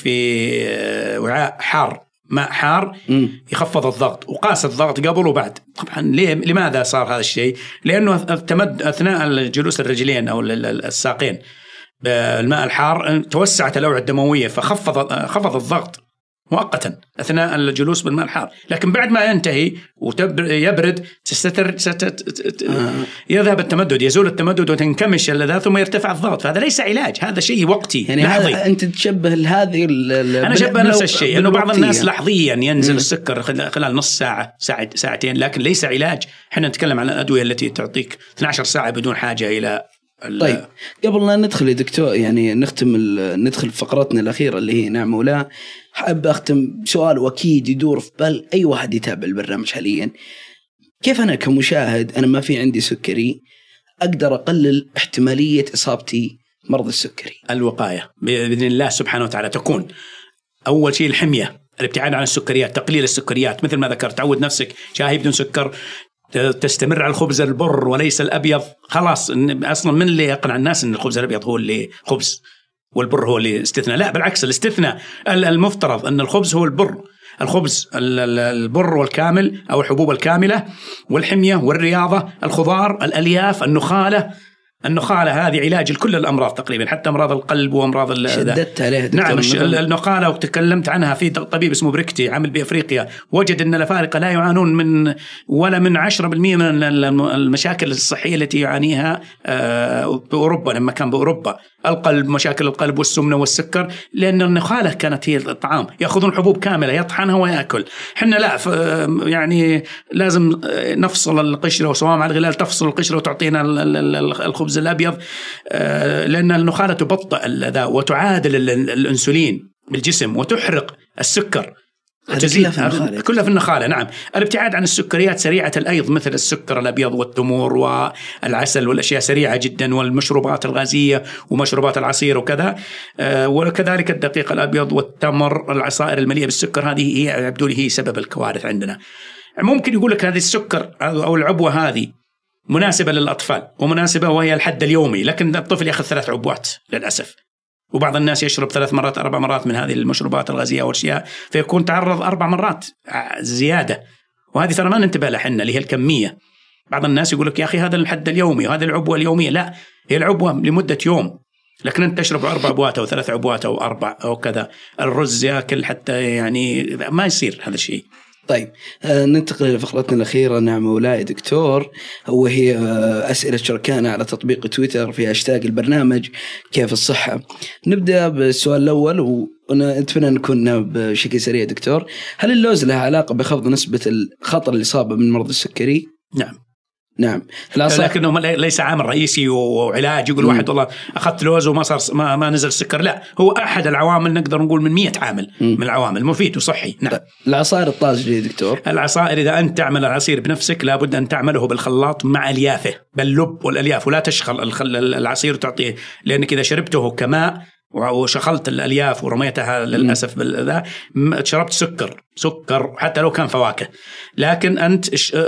في وعاء حار ماء حار يخفض الضغط، وقاس الضغط قبل وبعد. طبعا ليه لماذا صار هذا الشيء؟ لأنه التمد أثناء جلوس الرجلين أو الساقين بالماء الحار توسعت الأوعية الدموية فخفض خفض الضغط مؤقتا أثناء الجلوس بالماء الحار، لكن بعد ما ينتهي ويبرد تستتر يذهب التمدد، يزول التمدد وتنكمش اللذات ثم يرتفع الضغط. فهذا ليس علاج، هذا شيء وقتي يعني لحظي. أنت تشبه هذه أنا شبه نفس الشيء إنه بعض الناس لحظيا ينزل م. السكر خلال نص ساعة ساعة ساعتين، لكن ليس علاج. حنا نتكلم عن الأدوية التي تعطيك اثنتي عشرة ساعة بدون حاجة إلى. طيب قبل لا ندخل يا دكتور يعني نختم ندخل فقرتنا الأخيرة اللي هي نعم ولا، حاب أختم سؤال وأكيد يدور في بال أي واحد يتابع البرنامج حاليا. كيف أنا كمشاهد أنا ما في عندي سكري أقدر أقلل احتمالية إصابتي مرض السكري؟ الوقاية بإذن الله سبحانه وتعالى تكون أول شيء الحمية، الابتعاد عن السكريات، تقليل السكريات مثل ما ذكرت. تعود نفسك شاي بدون سكر، تستمر على الخبز البر وليس الأبيض. خلاص أصلا من اللي يقنع الناس أن الخبز الأبيض هو اللي خبز والبر هو اللي استثناء؟ لا بالعكس، الاستثناء المفترض أن الخبز هو البر، الخبز البر والكامل أو الحبوب الكاملة، والحمية والرياضة، الخضار، الألياف، النخالة. النخالة هذه علاج لكل الأمراض تقريبا، حتى أمراض القلب وأمراض شددت عليها. نعم النخالة وتكلمت عنها في طبيب اسمه بريكتي عامل بأفريقيا، وجد أن الأفارقة لا يعانون من ولا من عشرة بالمئة من المشاكل الصحية التي يعانيها بأوروبا لما كان بأوروبا. القلب، مشاكل القلب والسمنة والسكر، لأن النخالة كانت هي الطعام، يأخذون حبوب كاملة يطحنها ويأكل. حنا لا، يعني لازم نفصل القشرة، وسواء مع الغلال تفصل القشرة وتعطينا الخبز الأبيض، لأن النخالة تبطئ ذا وتعادل الأنسولين بالجسم وتحرق السكر. كلها في النخالة. كلها في النخالة، نعم. الابتعاد عن السكريات سريعة الأيض مثل السكر الأبيض والتمور والعسل والأشياء سريعة جدا، والمشروبات الغازية ومشروبات العصير وكذا، وكذلك الدقيق الأبيض والتمر، العصائر المليئة بالسكر، هذه هي يبدو لي هي سبب الكوارث عندنا. ممكن يقول لك هذه السكر أو العبوة هذه مناسبة للأطفال ومناسبة وهي الحد اليومي، لكن الطفل يأخذ ثلاث عبوات للأسف، وبعض الناس يشرب ثلاث مرات أربع مرات من هذه المشروبات الغازية والأشياء، فيكون تعرض أربع مرات زيادة، وهذه ترى ما ننتبه لها حنا اللي هي الكمية. بعض الناس يقول لك يا أخي هذا الحد اليومي وهذه العبوة اليومية، لا، هي العبوة لمدة يوم، لكن أنت تشرب أربع عبوات أو ثلاث عبوات أو أربع أو كذا. الرز يأكل حتى يعني ما يصير هذا الشيء. طيب آه ننتقل إلى فقرتنا الأخيرة. نعم مولاي دكتور، وهي آه أسئلة شركائنا على تطبيق تويتر في هاشتاج البرنامج كيف الصحة. نبدأ بالسؤال الأول، ونتمنى نكون بشكل سريع دكتور. هل اللوز له علاقة بخفض نسبة الخطر الإصابة من مرض السكري؟ نعم نعم، لكنه ليس عامل رئيسي وعلاج يقول واحد والله أخذت لوز وما صار ما, ما نزل السكر، لا، هو أحد العوامل، نقدر نقول من مية عامل مم. من العوامل، مفيد وصحي. نعم. العصائر الطازجة يا دكتور، العصائر إذا أنت تعمل العصير بنفسك لابد أن تعمله بالخلاط مع أليافه، باللب والألياف، ولا تشخل العصير تعطيه، لأنك إذا شربته كماء وشخلت الألياف ورميتها للأسف بالذا شربت سكر سكر حتى لو كان فواكه. لكن أنت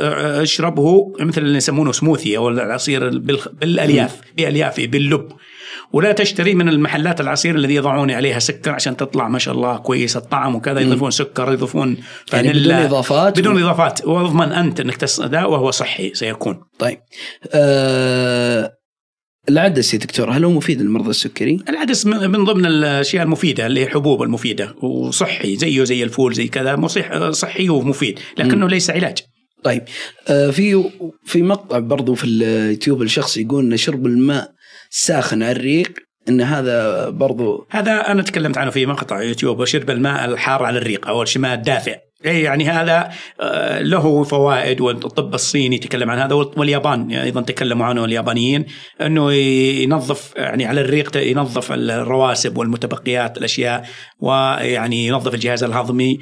اشربه مثل اللي يسمونه سموثي أو العصير بالألياف بأليافه باللب، ولا تشتري من المحلات العصير الذي يضعون عليها سكر عشان تطلع ما شاء الله كويس الطعم وكذا، يضيفون سكر، يضيفون يعني بدون إضافات بدون إضافات واضمن أنت أنك تصدق وهو صحي سيكون. طيب أه العدس يا دكتور، هل هو مفيد للمرضى السكري؟ العدس من ضمن الأشياء المفيدة اللي هي الحبوب المفيدة وصحي زيه زي الفول زي كذا، صحي ومفيد لكنه م. ليس علاج. طيب آه في في مقطع برضو في اليوتيوب الشخص يقول إن شرب الماء ساخن على الريق إن هذا برضو، هذا أنا تكلمت عنه في مقطع يوتيوب، وشرب الماء الحار على الريق أو الماء الدافئ، يعني هذا له فوائد، والطب الصيني تكلم عن هذا، واليابان أيضا تكلموا عنه اليابانيين، أنه ينظف يعني على الريق، ينظف الرواسب والمتبقيات الأشياء، ويعني ينظف الجهاز الهضمي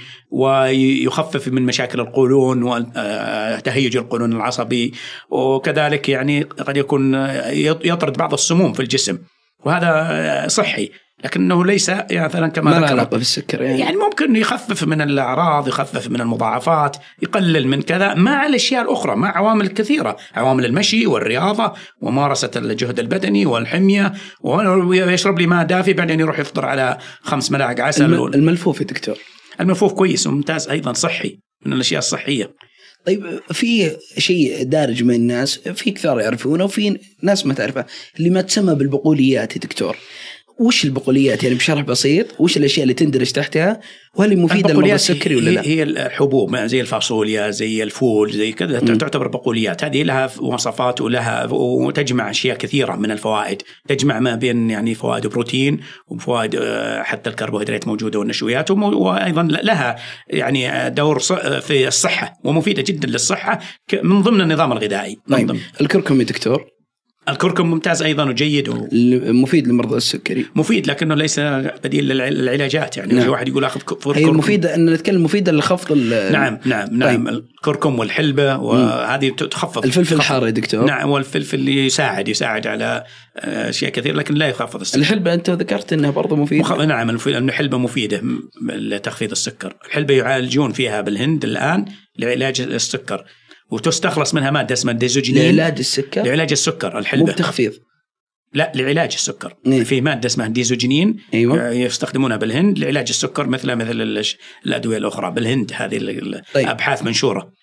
ويخفف من مشاكل القولون وتهيج القولون العصبي، وكذلك يعني قد يكون يطرد بعض السموم في الجسم، وهذا صحي، لكنه ليس يعني مثلا كما ما له علاقة بالسكر يعني. يعني ممكن يخفف من الأعراض، يخفف من المضاعفات، يقلل من كذا مع الأشياء الأخرى، مع عوامل كثيرة، عوامل المشي والرياضة وممارسة الجهد البدني والحمية، ويشرب لي ماء دافي بعدين يروح يفطر على خمس ملاعق عسل. الم... الملفوف يا دكتور، الملفوف كويس وممتاز أيضا، صحي، من الأشياء الصحية. طيب في شيء دارج من الناس، في كثار يعرفونه وفي ناس ما تعرفه، اللي ما تسمى بالبقوليات يا دكتور. وش البقوليات يعني بشرح بسيط؟ وش الأشياء اللي تندرج تحتها؟ وهل مفيدة للمرضى السكري ولا لا؟ هي الحبوب زي الفاصوليا زي الفول زي كذا م. تعتبر بقوليات، هذه لها وصفات ولها وتجمع أشياء كثيرة من الفوائد، تجمع ما بين يعني فوائد بروتين وفوائد حتى الكربوهيدرات موجودة والنشويات، وأيضا لها يعني دور في الصحة ومفيدة جدا للصحة من ضمن النظام الغذائي. طيب الكركم يا دكتور، الكركم ممتاز أيضا وجيد ومفيد للمرضى السكري، مفيد لكنه ليس بديل للعلاجات يعني. نعم. واحد يقول أخذ كركم، هي مفيدة أن نتكلم مفيدة لخفض. نعم نعم نعم. طيب. الكركم والحلبة وهذه تخفض. الفلفل الحار يا دكتور. نعم، والفلفل يساعد يساعد على أشياء كثير لكن لا يخفض السكر. الحلبة أنت ذكرت أنها برضو مفيدة. مخ... نعم، الحلبة مفيدة لتخفيض السكر. الحلبة يعالجون فيها بالهند الآن لعلاج السكر، وتستخلص منها مادة اسمها ديزوجينين لعلاج السكر. لعلاج السكر الحلبة، مو بتخفيض، لا لعلاج السكر. نعم. في مادة اسمها ديزوجينين. أيوة. يستخدمونها بالهند لعلاج السكر مثل مثل الأدوية الأخرى بالهند، هذه طيب. الأبحاث منشورة.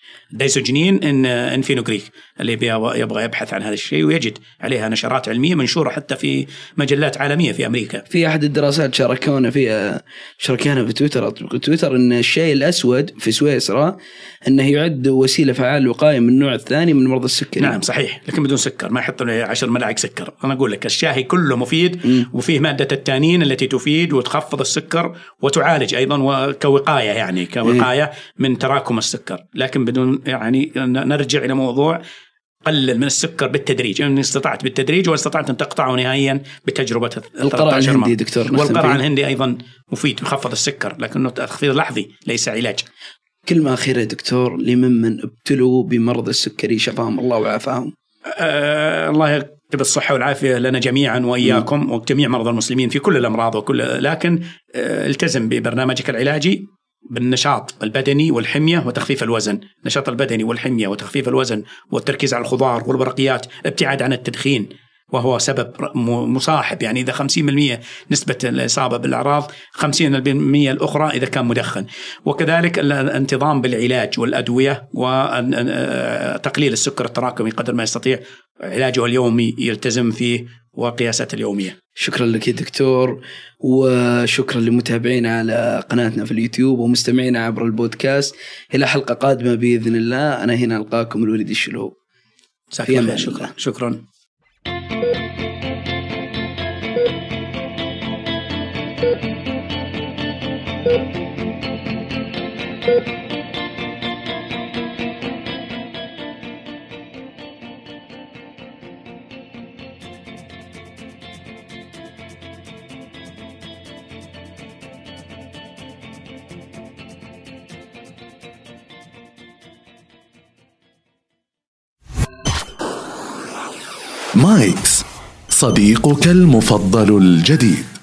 دايسوجينين إن إن فينوغريك اللي يبغى يبحث عن هذا الشيء ويجد عليها نشرات علمية منشورة حتى في مجلات عالمية في أمريكا. في أحد الدراسات شاركونا فيها شاركونا في تويتر تويتر إن الشاي الأسود في سويسرا إنه يعد وسيلة فعال وقاية من النوع الثاني من مرضى السكري. نعم صحيح، لكن بدون سكر، ما يحط له عشر ملاعق سكر. أنا أقول لك الشاي كله مفيد م. وفيه مادة التانين التي تفيد وتخفض السكر وتعالج أيضا كوقاية، يعني كوقاية م. من تراكم السكر، لكن بدون يعني نرجع إلى موضوع قلل من السكر بالتدريج، إن استطعت بالتدريج واستطعت أن تقطعه نهائيا بتجربة القرع الهندي دكتور. والقرع الهندي أيضا مفيد يخفض السكر لكنه تخفيض لحظي ليس علاج. كلمة أخيرة دكتور لمن من ابتلوا بمرض السكري شفاهم الله وعافاهم. آه الله يكتب الصحة والعافية لنا جميعا وإياكم م. وجميع مرضى المسلمين في كل الأمراض وكل، لكن آه التزم ببرنامجك العلاجي بالنشاط البدني والحمية وتخفيف الوزن. النشاط البدني والحمية وتخفيف الوزن والتركيز على الخضار والورقيات، ابتعاد عن التدخين وهو سبب مصاحب، يعني إذا خمسين بالمئة نسبة الإصابة بالأعراض، خمسين بالمئة الأخرى إذا كان مدخن. وكذلك الانتظام بالعلاج والأدوية وتقليل السكر التراكمي قدر ما يستطيع، علاجه اليومي يلتزم فيه وقياسات اليومية. شكرا لك يا دكتور، وشكرا لمتابعينا على قناتنا في اليوتيوب ومستمعينا عبر البودكاست. إلى حلقة قادمة بإذن الله. أنا هنا ألقاكم الوليد الشلهوب. شكرا شكرا شكرا. مايكس صديقك المفضل الجديد.